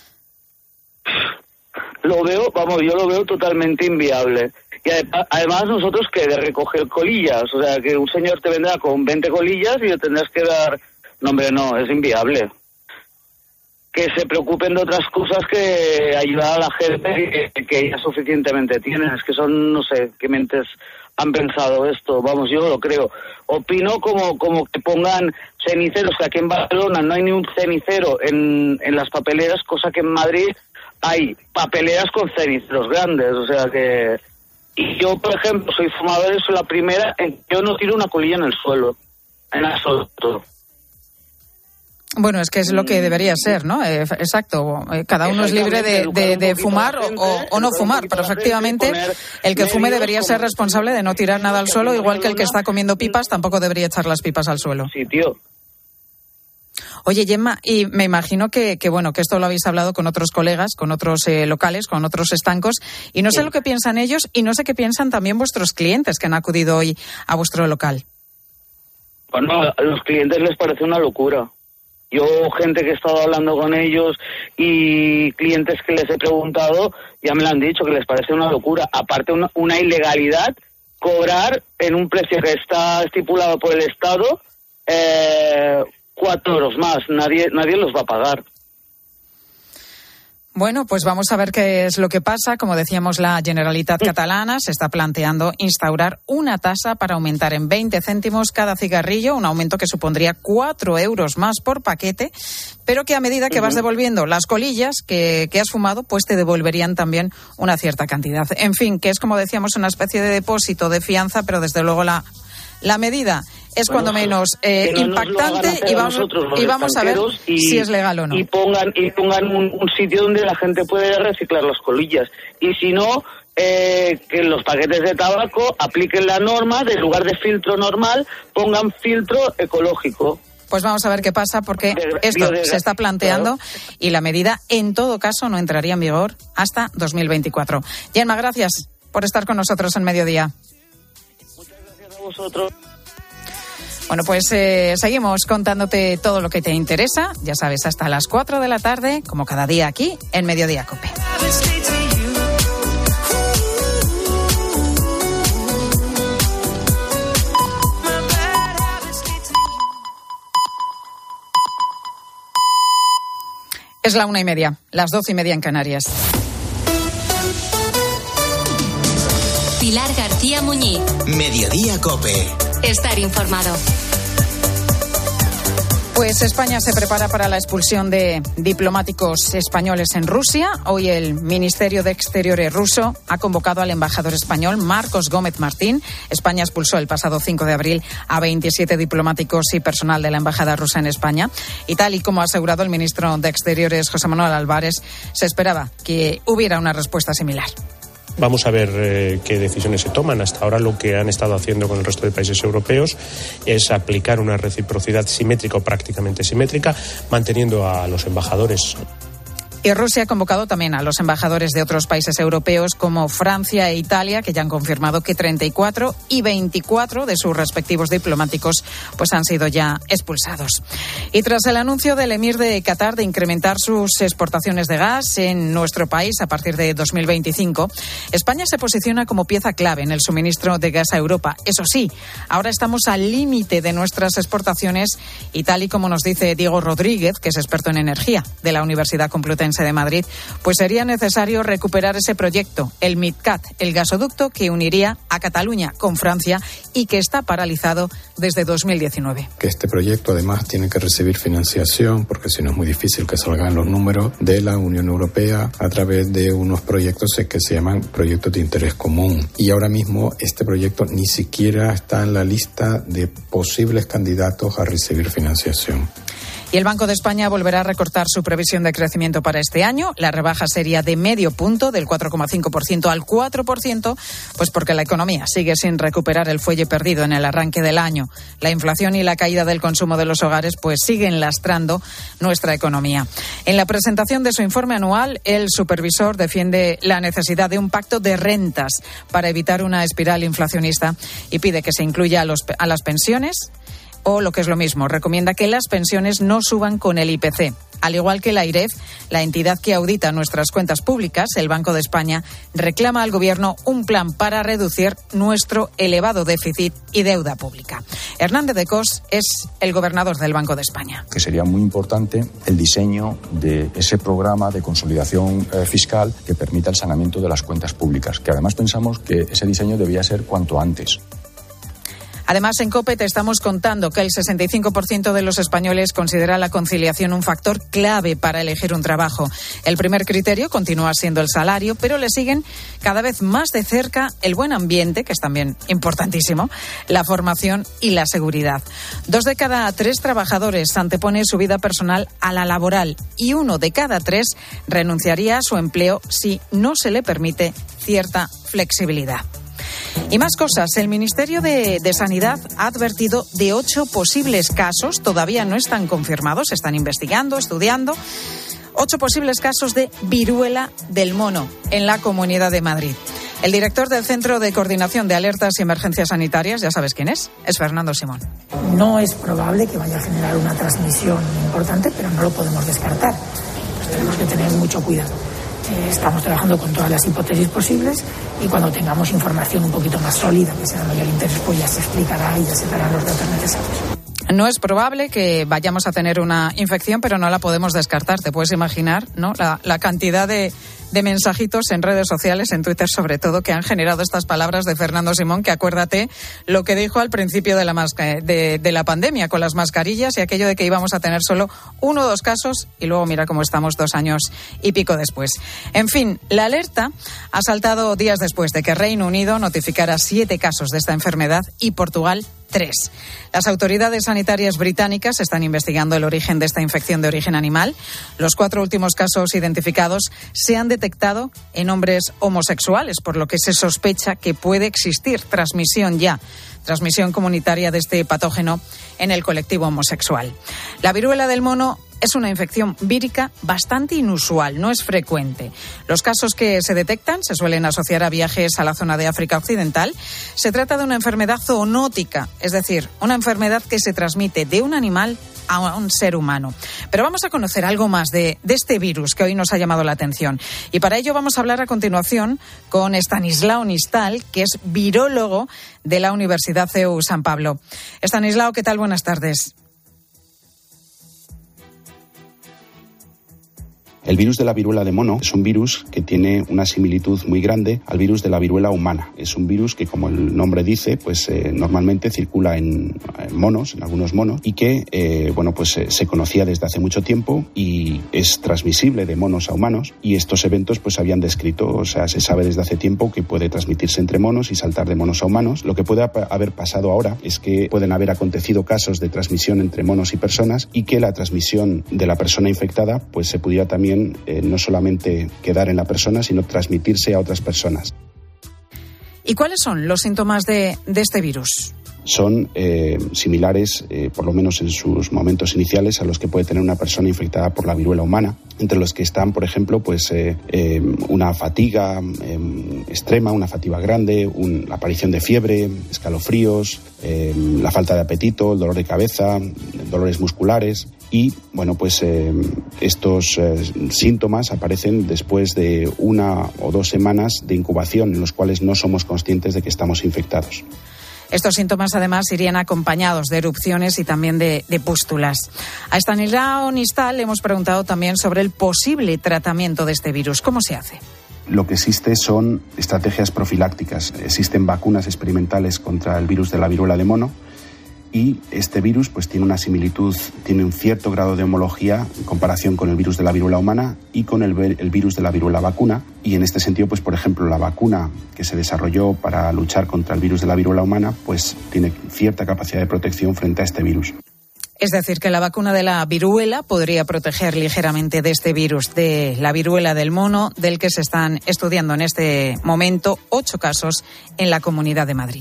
Yo lo veo totalmente inviable. Y además nosotros que de recoger colillas, o sea, que un señor te vendrá con 20 colillas y le tendrás que dar... No, hombre, no, es inviable. Que se preocupen de otras cosas que ayudar a la gente que ya suficientemente tienen. Es que son, no sé, qué mentes han pensado esto. Vamos, yo lo creo. Opino como que pongan ceniceros, que aquí en Barcelona no hay ni un cenicero en las papeleras, cosa que en Madrid hay papeleras con ceniceros grandes, o sea que... Y yo, por ejemplo, soy fumador y soy la primera en que yo no tiro una colilla en el suelo, en absoluto. Bueno, es que es lo que debería ser, ¿no? Exacto. Cada uno es libre de fumar o no fumar, pero efectivamente el que fume debería ser responsable de no tirar nada al suelo, igual que el que está comiendo pipas tampoco debería echar las pipas al suelo. Sí, tío. Oye, Gemma, y me imagino que esto lo habéis hablado con otros colegas, con otros locales, con otros estancos, y no sé lo que piensan ellos y no sé qué piensan también vuestros clientes que han acudido hoy a vuestro local. Bueno, a los clientes les parece una locura. Yo, gente que he estado hablando con ellos y clientes que les he preguntado, ya me lo han dicho, que les parece una locura. Aparte, una ilegalidad, cobrar en un precio que está estipulado por el Estado 4 euros más. Nadie los va a pagar. Bueno, pues vamos a ver qué es lo que pasa. Como decíamos, la Generalitat catalana se está planteando instaurar una tasa para aumentar en 20 céntimos cada cigarrillo, un aumento que supondría 4 euros más por paquete, pero que a medida que vas devolviendo las colillas que has fumado, pues te devolverían también una cierta cantidad. En fin, que es, como decíamos, una especie de depósito de fianza, pero desde luego la La medida es cuando menos impactante y vamos a ver si es legal o no. Y pongan un sitio donde la gente puede reciclar las colillas. Y si no, que los paquetes de tabaco apliquen la norma, de lugar de filtro normal, pongan filtro ecológico. Pues vamos a ver qué pasa, porque esto se está planteando y la medida, en todo caso, no entraría en vigor hasta 2024. Gemma, gracias por estar con nosotros en Mediodía. Muchas gracias a vosotros. Bueno, pues seguimos contándote todo lo que te interesa, ya sabes, hasta las 4 de la tarde, como cada día aquí, en Mediodía COPE. Es la 1:30, las 12:30 en Canarias. Pilar García Muñiz. Mediodía COPE. Estar informado. Pues España se prepara para la expulsión de diplomáticos españoles en Rusia. Hoy el Ministerio de Exteriores ruso ha convocado al embajador español Marcos Gómez Martín. España expulsó el pasado 5 de abril a 27 diplomáticos y personal de la embajada rusa en España. Y tal y como ha asegurado el ministro de Exteriores, José Manuel Álvarez, se esperaba que hubiera una respuesta similar. Vamos a ver qué decisiones se toman. Hasta ahora lo que han estado haciendo con el resto de países europeos es aplicar una reciprocidad simétrica o prácticamente simétrica, manteniendo a los embajadores. Y Rusia ha convocado también a los embajadores de otros países europeos como Francia e Italia, que ya han confirmado que 34 y 24 de sus respectivos diplomáticos pues han sido ya expulsados. Y tras el anuncio del emir de Qatar de incrementar sus exportaciones de gas en nuestro país a partir de 2025, España se posiciona como pieza clave en el suministro de gas a Europa. Eso sí, ahora estamos al límite de nuestras exportaciones y tal y como nos dice Diego Rodríguez, que es experto en energía de la Universidad Complutense de Madrid, pues sería necesario recuperar ese proyecto, el MidCat, el gasoducto que uniría a Cataluña con Francia y que está paralizado desde 2019. Que este proyecto además tiene que recibir financiación, porque si no es muy difícil que salgan los números de la Unión Europea a través de unos proyectos que se llaman proyectos de interés común. Y ahora mismo este proyecto ni siquiera está en la lista de posibles candidatos a recibir financiación. Y el Banco de España volverá a recortar su previsión de crecimiento para este año. La rebaja sería de medio punto, del 4,5% al 4%, pues porque la economía sigue sin recuperar el fuelle perdido en el arranque del año. La inflación y la caída del consumo de los hogares pues siguen lastrando nuestra economía. En la presentación de su informe anual, el supervisor defiende la necesidad de un pacto de rentas para evitar una espiral inflacionista y pide que se incluya a las pensiones. O, lo que es lo mismo, recomienda que las pensiones no suban con el IPC. Al igual que la AIREF, la entidad que audita nuestras cuentas públicas, el Banco de España, reclama al Gobierno un plan para reducir nuestro elevado déficit y deuda pública. Hernández de Cos es el gobernador del Banco de España. Que sería muy importante el diseño de ese programa de consolidación fiscal que permita el saneamiento de las cuentas públicas, que además pensamos que ese diseño debía ser cuanto antes. Además, en COPE te estamos contando que el 65% de los españoles considera la conciliación un factor clave para elegir un trabajo. El primer criterio continúa siendo el salario, pero le siguen cada vez más de cerca el buen ambiente, que es también importantísimo, la formación y la seguridad. 2 de cada 3 trabajadores antepone su vida personal a la laboral y 1 de cada 3 renunciaría a su empleo si no se le permite cierta flexibilidad. Y más cosas. El Ministerio de Sanidad ha advertido de 8 posibles casos, todavía no están confirmados, están investigando, estudiando, 8 posibles casos de viruela del mono en la Comunidad de Madrid. El director del Centro de Coordinación de Alertas y Emergencias Sanitarias, ya sabes quién es Fernando Simón. No es probable que vaya a generar una transmisión importante, pero no lo podemos descartar. Pues tenemos que tener mucho cuidado. Estamos trabajando con todas las hipótesis posibles y cuando tengamos información un poquito más sólida, que sea de mayor interés, pues ya se explicará y ya se darán los datos necesarios. No es probable que vayamos a tener una infección, pero no la podemos descartar. Te puedes imaginar, ¿no? La cantidad de mensajitos en redes sociales, en Twitter sobre todo, que han generado estas palabras de Fernando Simón, que acuérdate lo que dijo al principio de la pandemia con las mascarillas y aquello de que íbamos a tener solo 1 o 2 casos y luego mira cómo estamos 2 años y pico después. En fin, la alerta ha saltado días después de que Reino Unido notificara 7 casos de esta enfermedad y Portugal 3. Las autoridades sanitarias británicas están investigando el origen de esta infección de origen animal. Los 4 últimos casos identificados se han detectado en hombres homosexuales, por lo que se sospecha que puede existir transmisión comunitaria de este patógeno en el colectivo homosexual. La viruela del mono es una infección vírica bastante inusual, no es frecuente. Los casos que se detectan se suelen asociar a viajes a la zona de África Occidental. Se trata de una enfermedad zoonótica, es decir, una enfermedad que se transmite de un animal a un ser humano. Pero vamos a conocer algo más de este virus que hoy nos ha llamado la atención. Y para ello vamos a hablar a continuación con Estanislao Nistal, que es virólogo de la Universidad CEU San Pablo. Estanislao, ¿qué tal? Buenas tardes. El virus de la viruela de mono es un virus que tiene una similitud muy grande al virus de la viruela humana. Es un virus que, como el nombre dice, pues normalmente circula en monos, en algunos monos, y que se conocía desde hace mucho tiempo y es transmisible de monos a humanos. Y estos eventos pues se habían descrito, o sea, se sabe desde hace tiempo que puede transmitirse entre monos y saltar de monos a humanos. Lo que puede haber pasado ahora es que pueden haber acontecido casos de transmisión entre monos y personas y que la transmisión de la persona infectada pues se pudiera también no solamente quedar en la persona, sino transmitirse a otras personas. ¿Y cuáles son los síntomas de este virus? Son similares, por lo menos en sus momentos iniciales, a los que puede tener una persona infectada por la viruela humana, entre los que están, por ejemplo, una fatiga extrema, una fatiga grande, la aparición de fiebre, escalofríos, la falta de apetito, el dolor de cabeza, dolores musculares. Y estos síntomas aparecen después de 1 o 2 semanas de incubación en los cuales no somos conscientes de que estamos infectados. Estos síntomas, además, irían acompañados de erupciones y también de pústulas. A Estanislao Nistal le hemos preguntado también sobre el posible tratamiento de este virus. ¿Cómo se hace? Lo que existe son estrategias profilácticas. Existen vacunas experimentales contra el virus de la viruela de mono y este virus pues tiene una similitud, tiene un cierto grado de homología en comparación con el virus de la viruela humana y con el virus de la viruela vacuna. Y en este sentido, pues por ejemplo, la vacuna que se desarrolló para luchar contra el virus de la viruela humana pues tiene cierta capacidad de protección frente a este virus. Es decir, que la vacuna de la viruela podría proteger ligeramente de este virus, de la viruela del mono, del que se están estudiando en este momento 8 casos en la Comunidad de Madrid.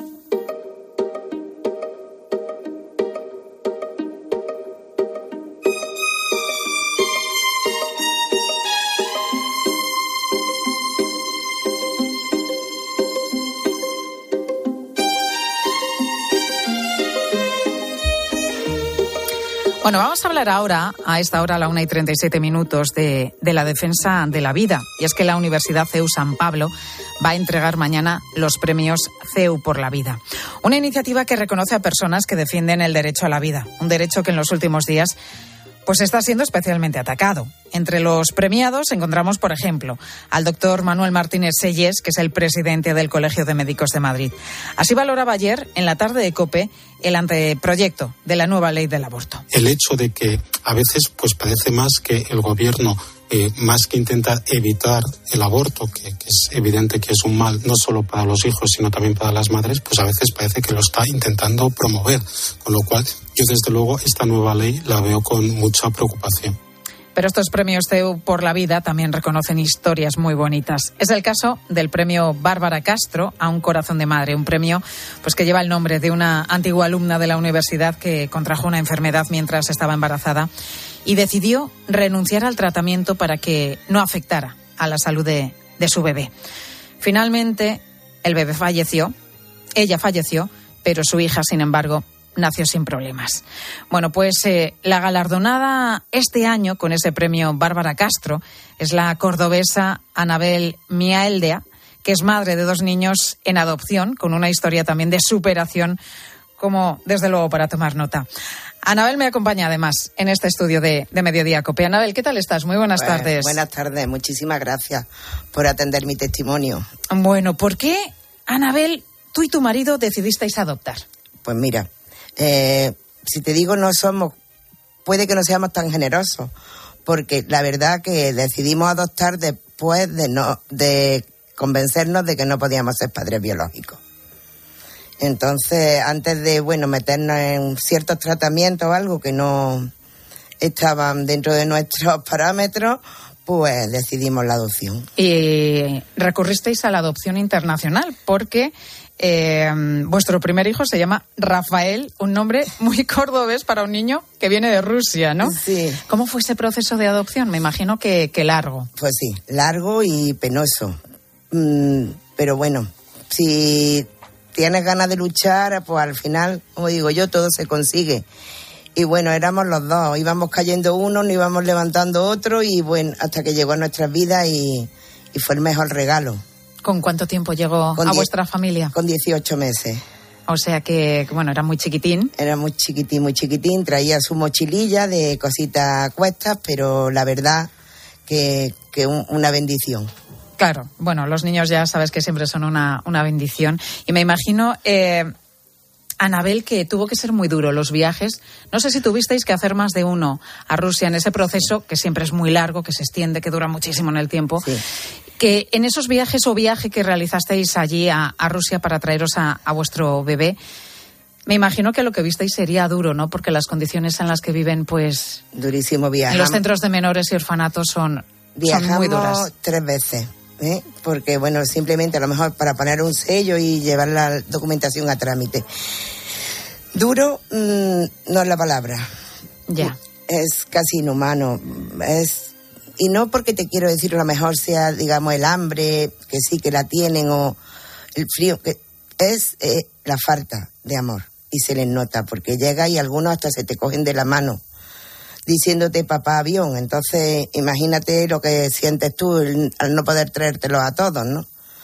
Bueno, vamos a hablar ahora, a esta hora, a la 1:37, de la defensa de la vida. Y es que la Universidad CEU San Pablo va a entregar mañana los premios CEU por la vida. Una iniciativa que reconoce a personas que defienden el derecho a la vida. Un derecho que en los últimos días pues está siendo especialmente atacado. Entre los premiados encontramos, por ejemplo, al doctor Manuel Martínez Selles, que es el presidente del Colegio de Médicos de Madrid. Así valoraba ayer, en la tarde de COPE, el anteproyecto de la nueva ley del aborto. El hecho de que a veces pues parece más que el gobierno, más que intentar evitar el aborto, que es evidente que es un mal no solo para los hijos, sino también para las madres, pues a veces parece que lo está intentando promover. Con lo cual, yo desde luego esta nueva ley la veo con mucha preocupación. Pero estos premios CEU por la vida también reconocen historias muy bonitas. Es el caso del premio Bárbara Castro a un corazón de madre, un premio pues que lleva el nombre de una antigua alumna de la universidad que contrajo una enfermedad mientras estaba embarazada y decidió renunciar al tratamiento para que no afectara a la salud de su bebé. Finalmente, el bebé falleció, ella falleció, pero su hija, sin embargo, nació sin problemas. Bueno, pues la galardonada este año con ese premio Bárbara Castro es la cordobesa Anabel Miaeldea, que es madre de 2 niños en adopción, con una historia también de superación, como desde luego para tomar nota. Anabel me acompaña además en este estudio de Mediodía COPE. Anabel, ¿qué tal estás? Muy buenas tardes. Buenas tardes, muchísimas gracias por atender mi testimonio. Bueno, ¿por qué, Anabel, tú y tu marido decidisteis adoptar? Pues mira, si te digo, puede que no seamos tan generosos, porque la verdad que decidimos adoptar después de convencernos de que no podíamos ser padres biológicos. Entonces, antes de, meternos en ciertos tratamientos o algo que no estaban dentro de nuestros parámetros, pues decidimos la adopción. Y recurristeis a la adopción internacional porque vuestro primer hijo se llama Rafael, un nombre muy cordobés para un niño que viene de Rusia, ¿no? Sí. ¿Cómo fue ese proceso de adopción? Me imagino que largo. Pues sí, largo y penoso. Pero bueno, si tienes ganas de luchar, pues al final, como digo yo, todo se consigue. Y bueno, éramos los dos, íbamos cayendo uno, nos íbamos levantando otro y bueno, hasta que llegó a nuestras vidas y fue el mejor regalo. ¿Con cuánto tiempo llegó a vuestra familia? Con 18 meses. O sea que, era muy chiquitín. Era muy chiquitín, traía su mochililla de cositas a cuestas, pero la verdad que una bendición. Claro, los niños ya sabes que siempre son una bendición. Y me imagino, Anabel, que tuvo que ser muy duro los viajes. No sé si tuvisteis que hacer más de uno a Rusia en ese proceso, que siempre es muy largo, que se extiende, que dura muchísimo en el tiempo. Sí. Que en esos viajes o viaje que realizasteis allí a Rusia para traeros a vuestro bebé, me imagino que lo que visteis sería duro, ¿no? Porque las condiciones en las que viven, pues... Durísimo viaje. En los centros de menores y orfanatos son muy duras. 3 veces. Porque, simplemente a lo mejor para poner un sello y llevar la documentación a trámite. Duro no es la palabra. Ya. Es casi inhumano. Y no porque te quiero decir, a lo mejor sea, digamos, el hambre, que sí que la tienen, o el frío, que es la falta de amor. Y se les nota, porque llega y algunos hasta se te cogen de la mano, diciéndote papá avión. Entonces, imagínate lo que sientes tú al no poder traértelos a todos, ¿no?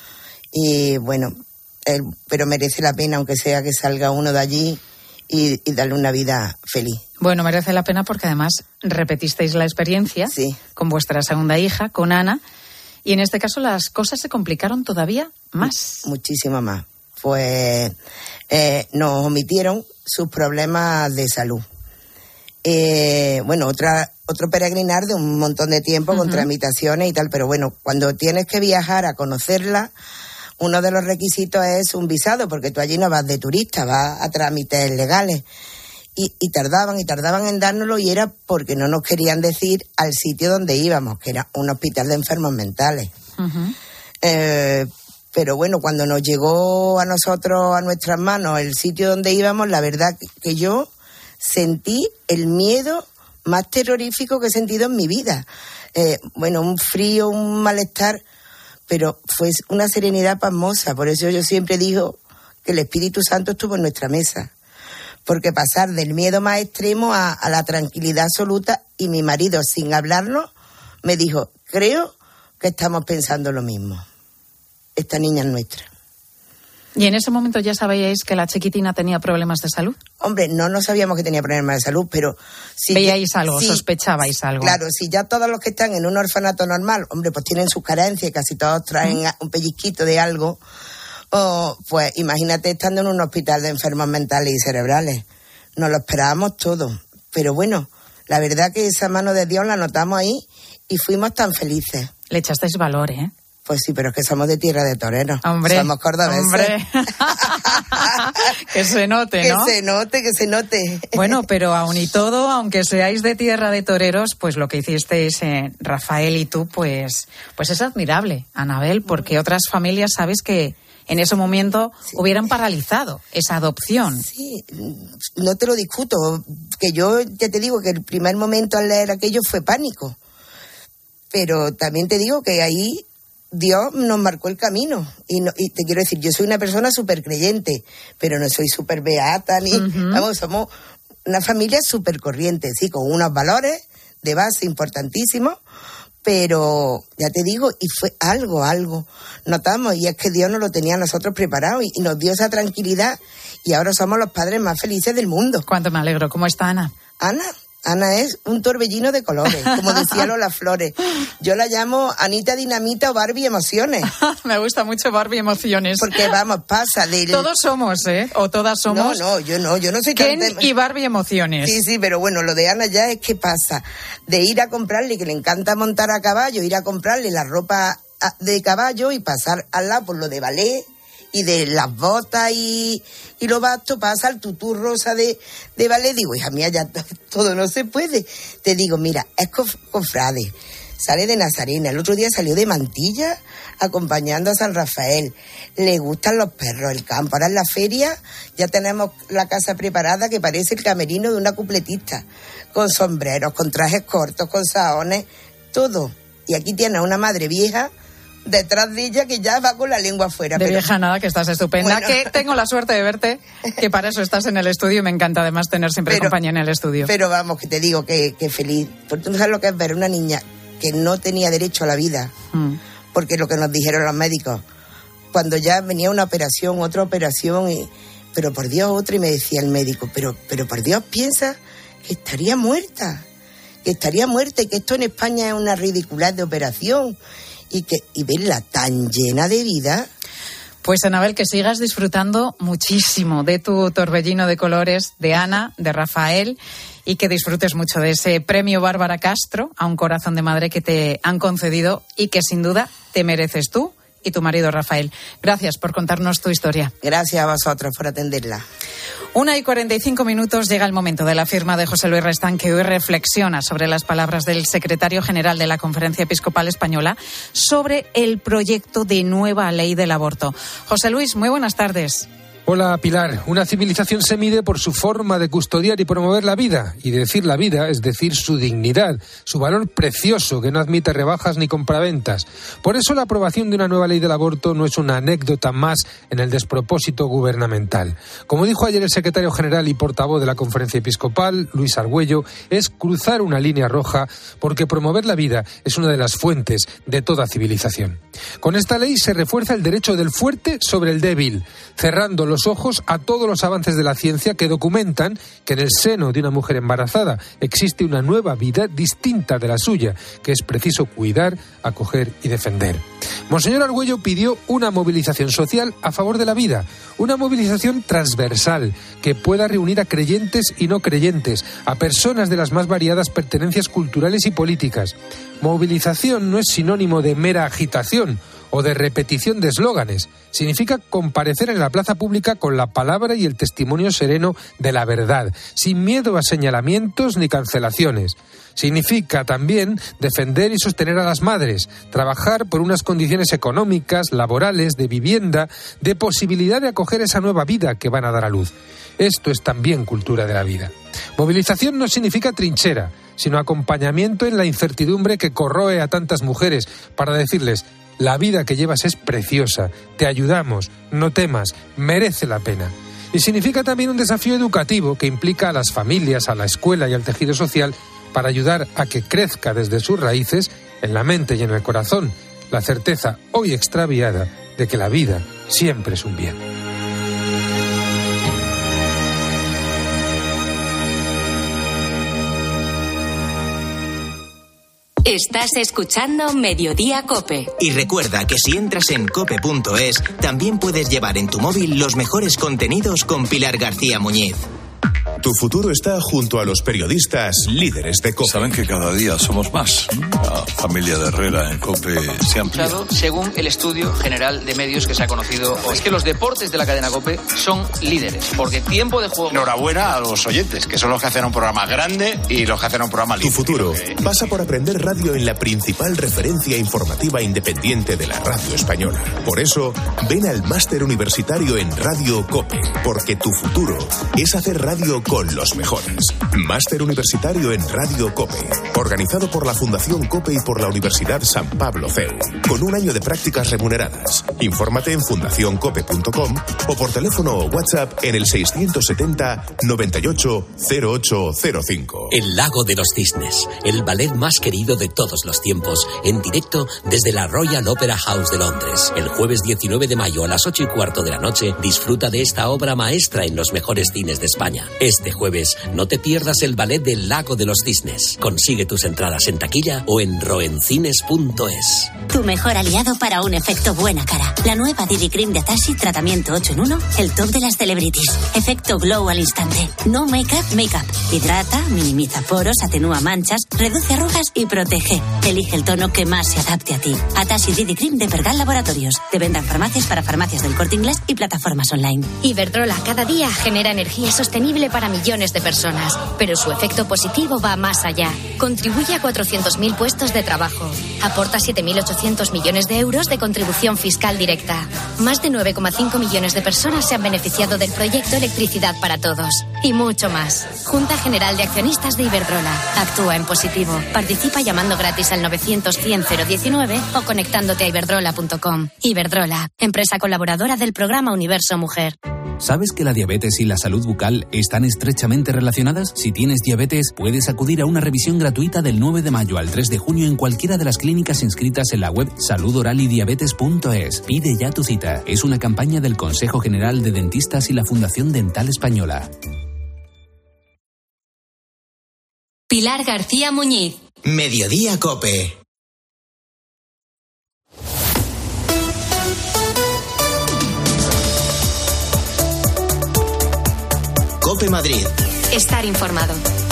Y bueno, pero merece la pena, aunque sea que salga uno de allí y darle una vida feliz. Bueno, merece la pena porque además repetisteis la experiencia con vuestra segunda hija, con Ana, y en este caso las cosas se complicaron todavía más. Muchísimo más. Pues nos omitieron sus problemas de salud. Otro peregrinar de un montón de tiempo con tramitaciones y tal, pero cuando tienes que viajar a conocerla, uno de los requisitos es un visado, porque tú allí no vas de turista, vas a trámites legales. Y tardaban en dárnoslo, y era porque no nos querían decir al sitio donde íbamos, que era un hospital de enfermos mentales. Pero cuando nos llegó a nosotros, a nuestras manos, el sitio donde íbamos, la verdad que yo sentí el miedo más terrorífico que he sentido en mi vida. Un frío, un malestar, pero fue una serenidad pasmosa. Por eso yo siempre digo que el Espíritu Santo estuvo en nuestra mesa. Porque pasar del miedo más extremo a la tranquilidad absoluta, y mi marido, sin hablarnos, me dijo, creo que estamos pensando lo mismo. Esta niña es nuestra. ¿Y en ese momento ya sabíais que la chiquitina tenía problemas de salud? Hombre, no sabíamos que tenía problemas de salud, pero... si ¿veíais algo? ¿Sospechabais algo? Claro, si ya todos los que están en un orfanato normal, hombre, pues tienen sus carencias, casi todos traen un pellizquito de algo... pues imagínate estando en un hospital de enfermos mentales y cerebrales. Nos lo esperábamos todo. Pero la verdad que esa mano de Dios la notamos ahí y fuimos tan felices. Le echasteis valor, ¿eh? Pues sí, pero es que somos de tierra de toreros. Hombre, somos cordobeses. Hombre. Que se note, ¿no? Que se note. Bueno, pero aún y todo, aunque seáis de tierra de toreros, pues lo que hicisteis Rafael y tú, pues es admirable, Anabel, porque otras familias, sabes que en ese momento hubieran paralizado esa adopción. Sí, no te lo discuto, que yo ya te digo que el primer momento al leer aquello fue pánico, pero también te digo que ahí Dios nos marcó el camino, y te quiero decir, yo soy una persona súper creyente, pero no soy súper beata, ni somos una familia súper corriente, sí, con unos valores de base importantísimos, pero ya te digo, y fue algo notamos, y es que Dios nos lo tenía a nosotros preparado y nos dio esa tranquilidad, y ahora somos los padres más felices del mundo. Cuánto me alegro. ¿Cómo está Ana? Ana es un torbellino de colores, como decía Lola Flores. Yo la llamo Anita Dinamita o Barbie Emociones. Me gusta mucho Barbie Emociones. Porque pasa del... Todos somos, o todas somos. No, yo no soy Ken y Barbie Emociones. Sí, pero lo de Ana ya es que pasa de ir a comprarle, que le encanta montar a caballo, ir a comprarle la ropa de caballo y pasar al lado por lo de ballet y de las botas y los bastos pasa al tutú rosa de ballet. Digo, hija mía, ya todo no se puede. Te digo, mira, es cofrade, sale de Nazarena, el otro día salió de Mantilla acompañando a San Rafael, le gustan los perros, el campo. Ahora en la feria ya tenemos la casa preparada que parece el camerino de una cupletista, con sombreros, con trajes cortos, con saones, todo. Y aquí tiene a una madre vieja detrás de ella que ya va con la lengua afuera. De vieja nada, que estás estupenda, bueno. Que tengo la suerte de verte, que para eso estás en el estudio y me encanta además tener siempre compañía en el estudio. Pero vamos, que te digo que feliz, porque tú no sabes lo que es ver una niña que no tenía derecho a la vida, porque lo que nos dijeron los médicos, cuando ya venía una operación, otra operación, pero por Dios otra, y me decía el médico, pero por Dios piensa que estaría muerta, y que esto en España es una ridiculez de operación, y verla tan llena de vida. Pues Anabel, que sigas disfrutando muchísimo de tu torbellino de colores, de Ana, de Rafael, y que disfrutes mucho de ese premio Bárbara Castro a un corazón de madre que te han concedido y que sin duda te mereces tú y tu marido Rafael. Gracias por contarnos tu historia. Gracias a vosotros por atenderla. 1:45 llega el momento de la firma de José Luis Restán, que hoy reflexiona sobre las palabras del secretario general de la Conferencia Episcopal Española sobre el proyecto de nueva ley del aborto. José Luis, muy buenas tardes. Hola, Pilar. Una civilización se mide por su forma de custodiar y promover la vida. Y decir la vida es decir su dignidad, su valor precioso que no admite rebajas ni compraventas. Por eso la aprobación de una nueva ley del aborto no es una anécdota más en el despropósito gubernamental. Como dijo ayer el secretario general y portavoz de la Conferencia Episcopal, Luis Argüello, es cruzar una línea roja porque promover la vida es una de las fuentes de toda civilización. Con esta ley se refuerza el derecho del fuerte sobre el débil, cerrando los ojos a todos los avances de la ciencia que documentan que en el seno de una mujer embarazada existe una nueva vida distinta de la suya, que es preciso cuidar, acoger y defender. Monseñor Argüello pidió una movilización social a favor de la vida, una movilización transversal que pueda reunir a creyentes y no creyentes, a personas de las más variadas pertenencias culturales y políticas. Movilización no es sinónimo de mera agitación o de repetición de eslóganes. Significa comparecer en la plaza pública con la palabra y el testimonio sereno de la verdad, sin miedo a señalamientos ni cancelaciones. Significa también defender y sostener a las madres, trabajar por unas condiciones económicas, laborales, de vivienda, de posibilidad de acoger esa nueva vida que van a dar a luz. Esto es también cultura de la vida. Movilización no significa trinchera, sino acompañamiento en la incertidumbre que corroe a tantas mujeres para decirles: la vida que llevas es preciosa, te ayudamos, no temas, merece la pena. Y significa también un desafío educativo que implica a las familias, a la escuela y al tejido social para ayudar a que crezca desde sus raíces, en la mente y en el corazón, la certeza hoy extraviada de que la vida siempre es un bien. Estás escuchando Mediodía COPE. Y recuerda que si entras en cope.es, también puedes llevar en tu móvil los mejores contenidos con Pilar García Muñiz. Tu futuro está junto a los periodistas líderes de COPE. Saben que cada día somos más. La familia de Herrera en COPE se ha ampliado. Según el estudio general de medios que se ha conocido, es que los deportes de la cadena COPE son líderes, porque tiempo de juego... Enhorabuena a los oyentes, que son los que hacen un programa grande y los que hacen un programa líder. Tu futuro pasa por aprender radio en la principal referencia informativa independiente de la radio española. Por eso, ven al máster universitario en Radio COPE, porque tu futuro es hacer radio con los mejores. Máster universitario en Radio COPE, organizado por la Fundación COPE y por la Universidad San Pablo CEU, con un año de prácticas remuneradas. Infórmate en fundacioncope.com o por teléfono o WhatsApp en el 670 98 0805. El Lago de los Cisnes, el ballet más querido de todos los tiempos, en directo desde la Royal Opera House de Londres. El jueves 19 de mayo a las 8:15 de la noche, disfruta de esta obra maestra en los mejores cines de España. Este jueves no te pierdas el ballet del Lago de los Cisnes. Consigue tus entradas en taquilla o en roencines.es. Tu mejor aliado para un efecto buena cara. La nueva Didi Cream de Atashi, tratamiento 8 en 1, el top de las celebrities. Efecto glow al instante. No make-up. Hidrata, minimiza poros, atenúa manchas, reduce arrugas y protege. Elige el tono que más se adapte a ti. Atashi DD Cream de Pergal Laboratorios. De venta en farmacias para farmacias del Corte Inglés y plataformas online. Iberdrola cada día genera energía sostenible para millones de personas, pero su efecto positivo va más allá. Contribuye a 400.000 puestos de trabajo. Aporta 7.800 millones de euros de contribución fiscal directa. Más de 9,5 millones de personas se han beneficiado del proyecto Electricidad para Todos. Y mucho más. Junta General de Accionistas de Iberdrola. Actúa en positivo. Participa llamando gratis al 900-100-019 o conectándote a iberdrola.com. Iberdrola, empresa colaboradora del programa Universo Mujer. ¿Sabes que la diabetes y la salud bucal están estrechamente relacionadas? Si tienes diabetes, puedes acudir a una revisión gratuita del 9 de mayo al 3 de junio en cualquiera de las clínicas inscritas en la web saludoraliydiabetes.es. Pide ya tu cita. Es una campaña del Consejo General de Dentistas y la Fundación Dental Española. Pilar García Muñiz. Mediodía Cope. Cope Madrid. Estar informado.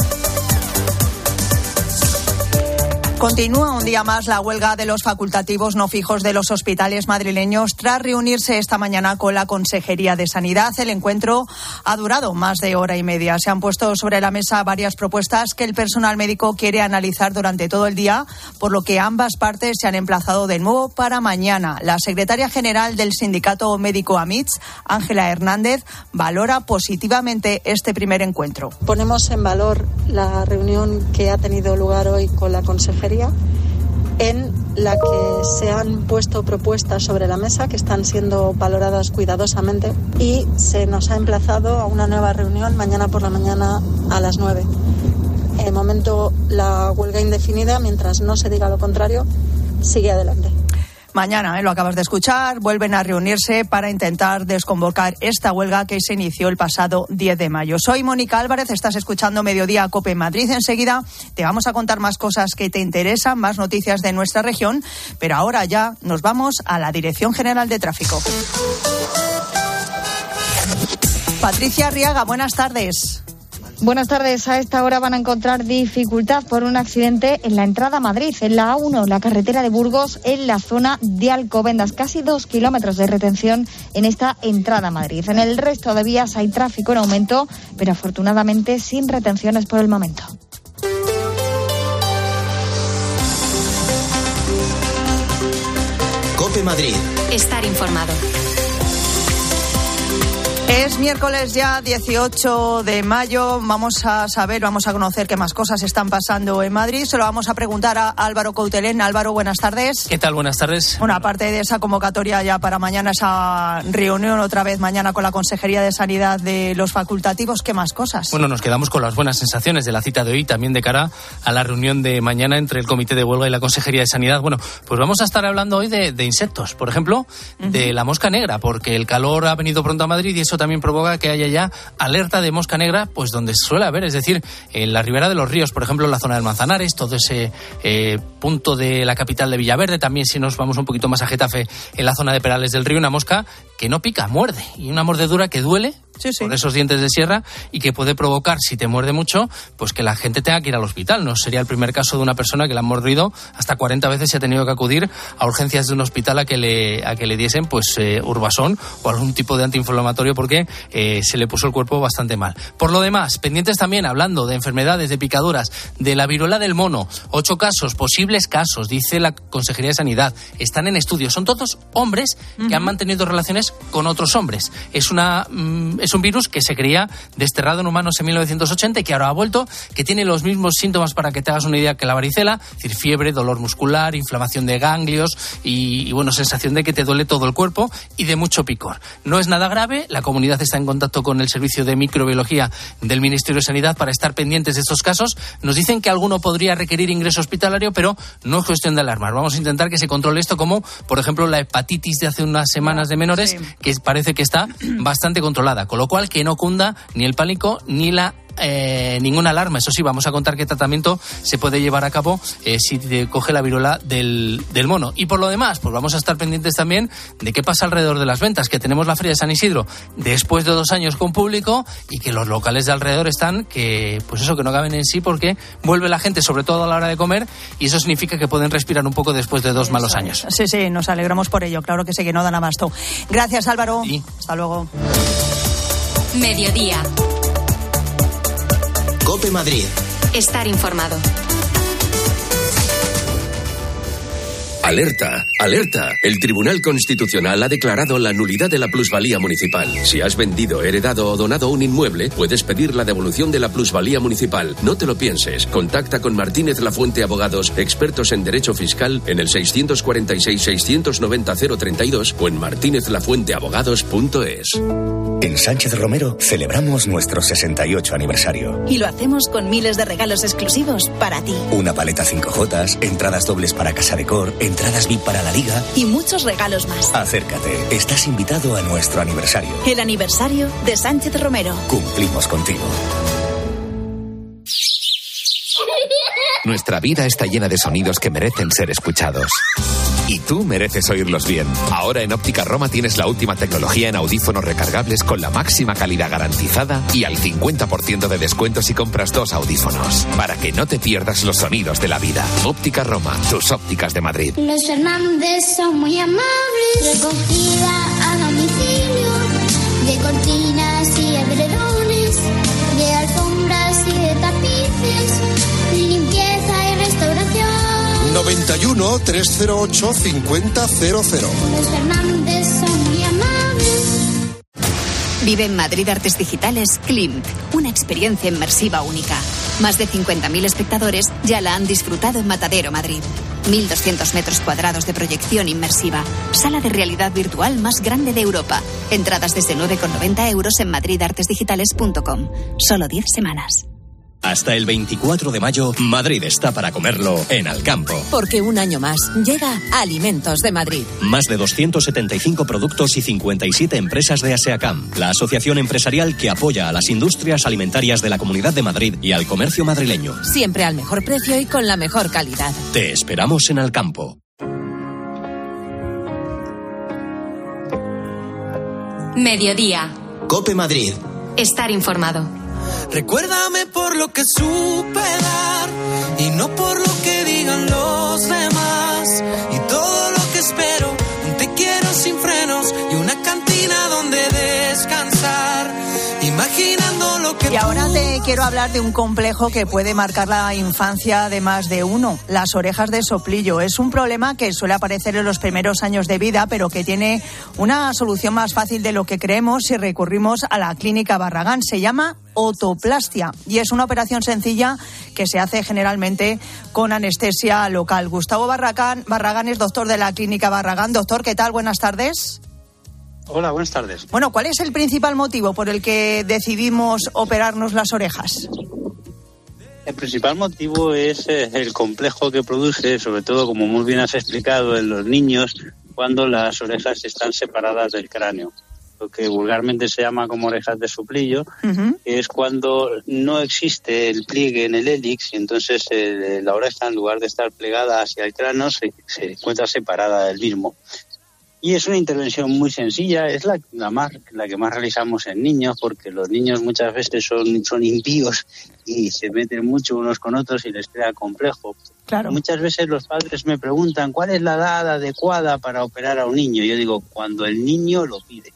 Continúa un día más la huelga de los facultativos no fijos de los hospitales madrileños tras reunirse esta mañana con la Consejería de Sanidad. El encuentro ha durado más de hora y media. Se han puesto sobre la mesa varias propuestas que el personal médico quiere analizar durante todo el día, por lo que ambas partes se han emplazado de nuevo para mañana. La secretaria general del sindicato médico AMITS, Ángela Hernández, valora positivamente este primer encuentro. Ponemos en valor la reunión que ha tenido lugar hoy con la Consejería, en la que se han puesto propuestas sobre la mesa que están siendo valoradas cuidadosamente y se nos ha emplazado a una nueva reunión mañana por la mañana a las 9. De momento la huelga indefinida, mientras no se diga lo contrario, sigue adelante. Mañana, lo acabas de escuchar, vuelven a reunirse para intentar desconvocar esta huelga que se inició el pasado 10 de mayo. Soy Mónica Álvarez, estás escuchando Mediodía Cope Madrid. Enseguida te vamos a contar más cosas que te interesan, más noticias de nuestra región, pero ahora ya nos vamos a la Dirección General de Tráfico. Patricia Arriaga, buenas tardes. Buenas tardes. A esta hora van a encontrar dificultad por un accidente en la entrada a Madrid, en la A1, la carretera de Burgos, en la zona de Alcobendas. Casi 2 kilómetros de retención en esta entrada a Madrid. En el resto de vías hay tráfico en aumento, pero afortunadamente sin retenciones por el momento. Cope Madrid. Estar informado. Es miércoles ya 18 de mayo, vamos a conocer qué más cosas están pasando en Madrid. Se lo vamos a preguntar a Álvaro Coutelén. Álvaro, buenas tardes. ¿Qué tal? Buenas tardes. Bueno, aparte de esa convocatoria ya para mañana, esa reunión otra vez mañana con la Consejería de Sanidad de los facultativos, ¿qué más cosas? Bueno, nos quedamos con las buenas sensaciones de la cita de hoy, también de cara a la reunión de mañana entre el Comité de Huelga y la Consejería de Sanidad. Bueno, pues vamos a estar hablando hoy de insectos, por ejemplo, de la mosca negra, porque el calor ha venido pronto a Madrid y eso también provoca que haya ya alerta de mosca negra, pues donde suele haber, es decir, en la ribera de los ríos, por ejemplo, en la zona del Manzanares, todo ese punto de la capital de Villaverde, también si nos vamos un poquito más a Getafe, en la zona de Perales del Río, una mosca que no pica, muerde, y una mordedura que duele. Sí. Por esos dientes de sierra y que puede provocar, si te muerde mucho, pues que la gente tenga que ir al hospital. No sería el primer caso de una persona que le han mordido hasta 40 veces y ha tenido que acudir a urgencias de un hospital a que le diesen pues Urbasón o algún tipo de antiinflamatorio porque se le puso el cuerpo bastante mal. Por lo demás, pendientes también, hablando de enfermedades, de picaduras, de la viruela del mono. 8 casos, posibles casos, dice la Consejería de Sanidad. Están en estudio. Son todos hombres que han mantenido relaciones con otros hombres. Es un virus que se creía desterrado en humanos en 1980 y que ahora ha vuelto, que tiene los mismos síntomas, para que te hagas una idea, que la varicela, es decir, fiebre, dolor muscular, inflamación de ganglios y bueno, sensación de que te duele todo el cuerpo y de mucho picor. No es nada grave, la comunidad está en contacto con el Servicio de Microbiología del Ministerio de Sanidad para estar pendientes de estos casos. Nos dicen que alguno podría requerir ingreso hospitalario, pero no es cuestión de alarmar. Vamos a intentar que se controle esto, como por ejemplo la hepatitis de hace unas semanas de menores, que parece que está bastante controlada, con lo cual que no cunda ni el pánico ni la ninguna alarma. Eso sí, vamos a contar qué tratamiento se puede llevar a cabo si te coge la viruela del mono. Y por lo demás, pues vamos a estar pendientes también de qué pasa alrededor de las ventas, que tenemos la Feria de San Isidro después de 2 años con público y que los locales de alrededor están que no caben en sí, porque vuelve la gente, sobre todo a la hora de comer, y eso significa que pueden respirar un poco después de 2 malos años. Sí, nos alegramos por ello, claro que sí, que no dan abasto. Gracias, Álvaro. Sí. Hasta luego. Mediodía. COPE Madrid. Estar informado. Alerta, alerta. El Tribunal Constitucional ha declarado la nulidad de la plusvalía municipal. Si has vendido, heredado o donado un inmueble, puedes pedir la devolución de la plusvalía municipal. No te lo pienses. Contacta con Martínez Lafuente Abogados, expertos en derecho fiscal, en el 646-690-032 o en martinezlafuenteabogados.es. En Sánchez Romero celebramos nuestro 68 aniversario. Y lo hacemos con miles de regalos exclusivos para ti. Una paleta 5J, entradas dobles para Casa Decor, entradas VIP para la Liga. Y muchos regalos más. Acércate, estás invitado a nuestro aniversario. El aniversario de Sánchez Romero. Cumplimos contigo. Nuestra vida está llena de sonidos que merecen ser escuchados. Y tú mereces oírlos bien. Ahora en Óptica Roma tienes la última tecnología en audífonos recargables con la máxima calidad garantizada y al 50% de descuento si compras 2 audífonos. Para que no te pierdas los sonidos de la vida. Óptica Roma, tus ópticas de Madrid. Los Fernández son muy amables. Recogida a domicilio de cortinas y edredones, de alfombras y de tapices, limpieza y restauración. 91 308 5000. Los Fernández son muy amables. Vive en Madrid Artes Digitales Klimt, una experiencia inmersiva única. Más de 50.000 espectadores ya la han disfrutado en Matadero, Madrid. 1.200 metros cuadrados de proyección inmersiva. Sala de realidad virtual más grande de Europa. Entradas desde 9,90 euros en madridartesdigitales.com. Solo 10 semanas. Hasta el 24 de mayo, Madrid está para comerlo en Alcampo. Porque un año más llega Alimentos de Madrid. Más de 275 productos y 57 empresas de ASEACAM, la asociación empresarial que apoya a las industrias alimentarias de la Comunidad de Madrid y al comercio madrileño. Siempre al mejor precio y con la mejor calidad. Te esperamos en Alcampo. Mediodía. COPE Madrid. Estar informado. Recuérdame por lo que supe dar y no por lo que digan los demás. Y todo lo que espero, un te quiero sin frenos y una cantina donde descansar. Imaginando lo que... Y ahora te quiero hablar de un complejo que puede marcar la infancia de más de uno, las orejas de soplillo. Es un problema que suele aparecer en los primeros años de vida, pero que tiene una solución más fácil de lo que creemos si recurrimos a la Clínica Barragán. Se llama otoplastia y es una operación sencilla que se hace generalmente con anestesia local. Gustavo Barragán es doctor de la Clínica Barragán. Doctor, ¿qué tal? Buenas tardes. Hola, buenas tardes. Bueno, ¿cuál es el principal motivo por el que decidimos operarnos las orejas? El principal motivo es el complejo que produce, sobre todo, como muy bien has explicado, en los niños, cuando las orejas están separadas del cráneo. Lo que vulgarmente se llama como orejas de soplillo, que es cuando no existe el pliegue en el hélix y entonces la oreja, en lugar de estar plegada hacia el cráneo, se encuentra separada del mismo. Y es una intervención muy sencilla, es la que más realizamos en niños, porque los niños muchas veces son impíos y se meten mucho unos con otros y les crea complejo. Claro. Muchas veces los padres me preguntan ¿cuál es la edad adecuada para operar a un niño? Yo digo, cuando el niño lo pide.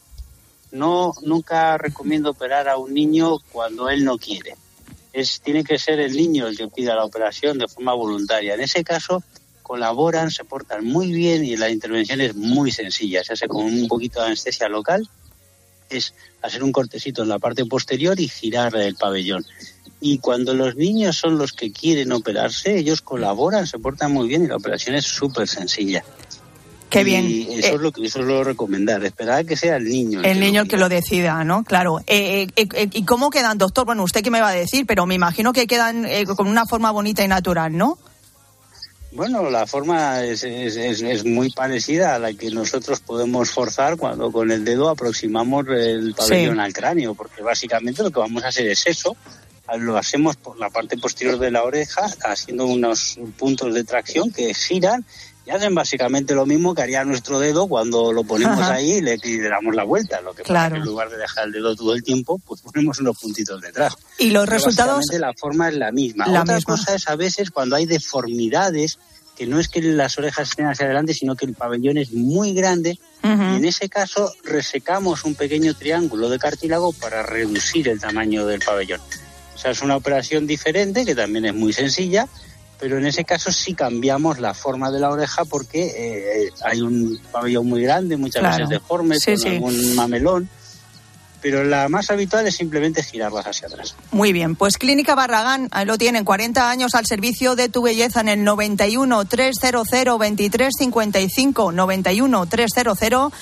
Nunca recomiendo operar a un niño cuando él no quiere. Tiene que ser el niño el que pida la operación de forma voluntaria. En ese caso, colaboran, se portan muy bien y la intervención es muy sencilla. Se hace con un poquito de anestesia local, es hacer un cortecito en la parte posterior y girar el pabellón. Y cuando los niños son los que quieren operarse, ellos colaboran, se portan muy bien y la operación es súper sencilla. Qué bien. Y eso es lo recomendar, esperar a que sea el niño. El niño el que lo decida, ¿no? Claro. ¿Y cómo quedan, doctor? Bueno, usted qué me va a decir, pero me imagino que quedan con una forma bonita y natural, ¿no? Bueno, la forma es muy parecida a la que nosotros podemos forzar cuando con el dedo aproximamos el pabellón al cráneo, porque básicamente lo que vamos a hacer es eso, lo hacemos por la parte posterior de la oreja, haciendo unos puntos de tracción que giran y hacen básicamente lo mismo que haría nuestro dedo cuando lo ponemos ahí y le damos la vuelta. Lo que pasa es que en lugar de dejar el dedo todo el tiempo, pues ponemos unos puntitos detrás. Y los resultados... Básicamente la forma es la misma. Otra cosa es a veces cuando hay deformidades, que no es que las orejas estén hacia adelante, sino que el pabellón es muy grande, y en ese caso resecamos un pequeño triángulo de cartílago para reducir el tamaño del pabellón. O sea, es una operación diferente, que también es muy sencilla, pero en ese caso sí cambiamos la forma de la oreja porque hay un pabellón muy grande, muchas veces deforme, con algún mamelón. Pero la más habitual es simplemente girarlas hacia atrás. Muy bien, pues Clínica Barragán, ahí lo tienen, 40 años al servicio de tu belleza en el 91 300 2355, 91 300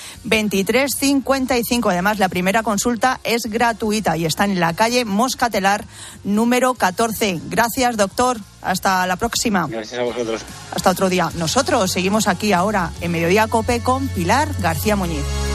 2355. Además, la primera consulta es gratuita y está en la calle Moscatelar, número 14. Gracias, doctor. Hasta la próxima. Gracias a vosotros. Hasta otro día. Nosotros seguimos aquí ahora en Mediodía COPE con Pilar García Muñiz.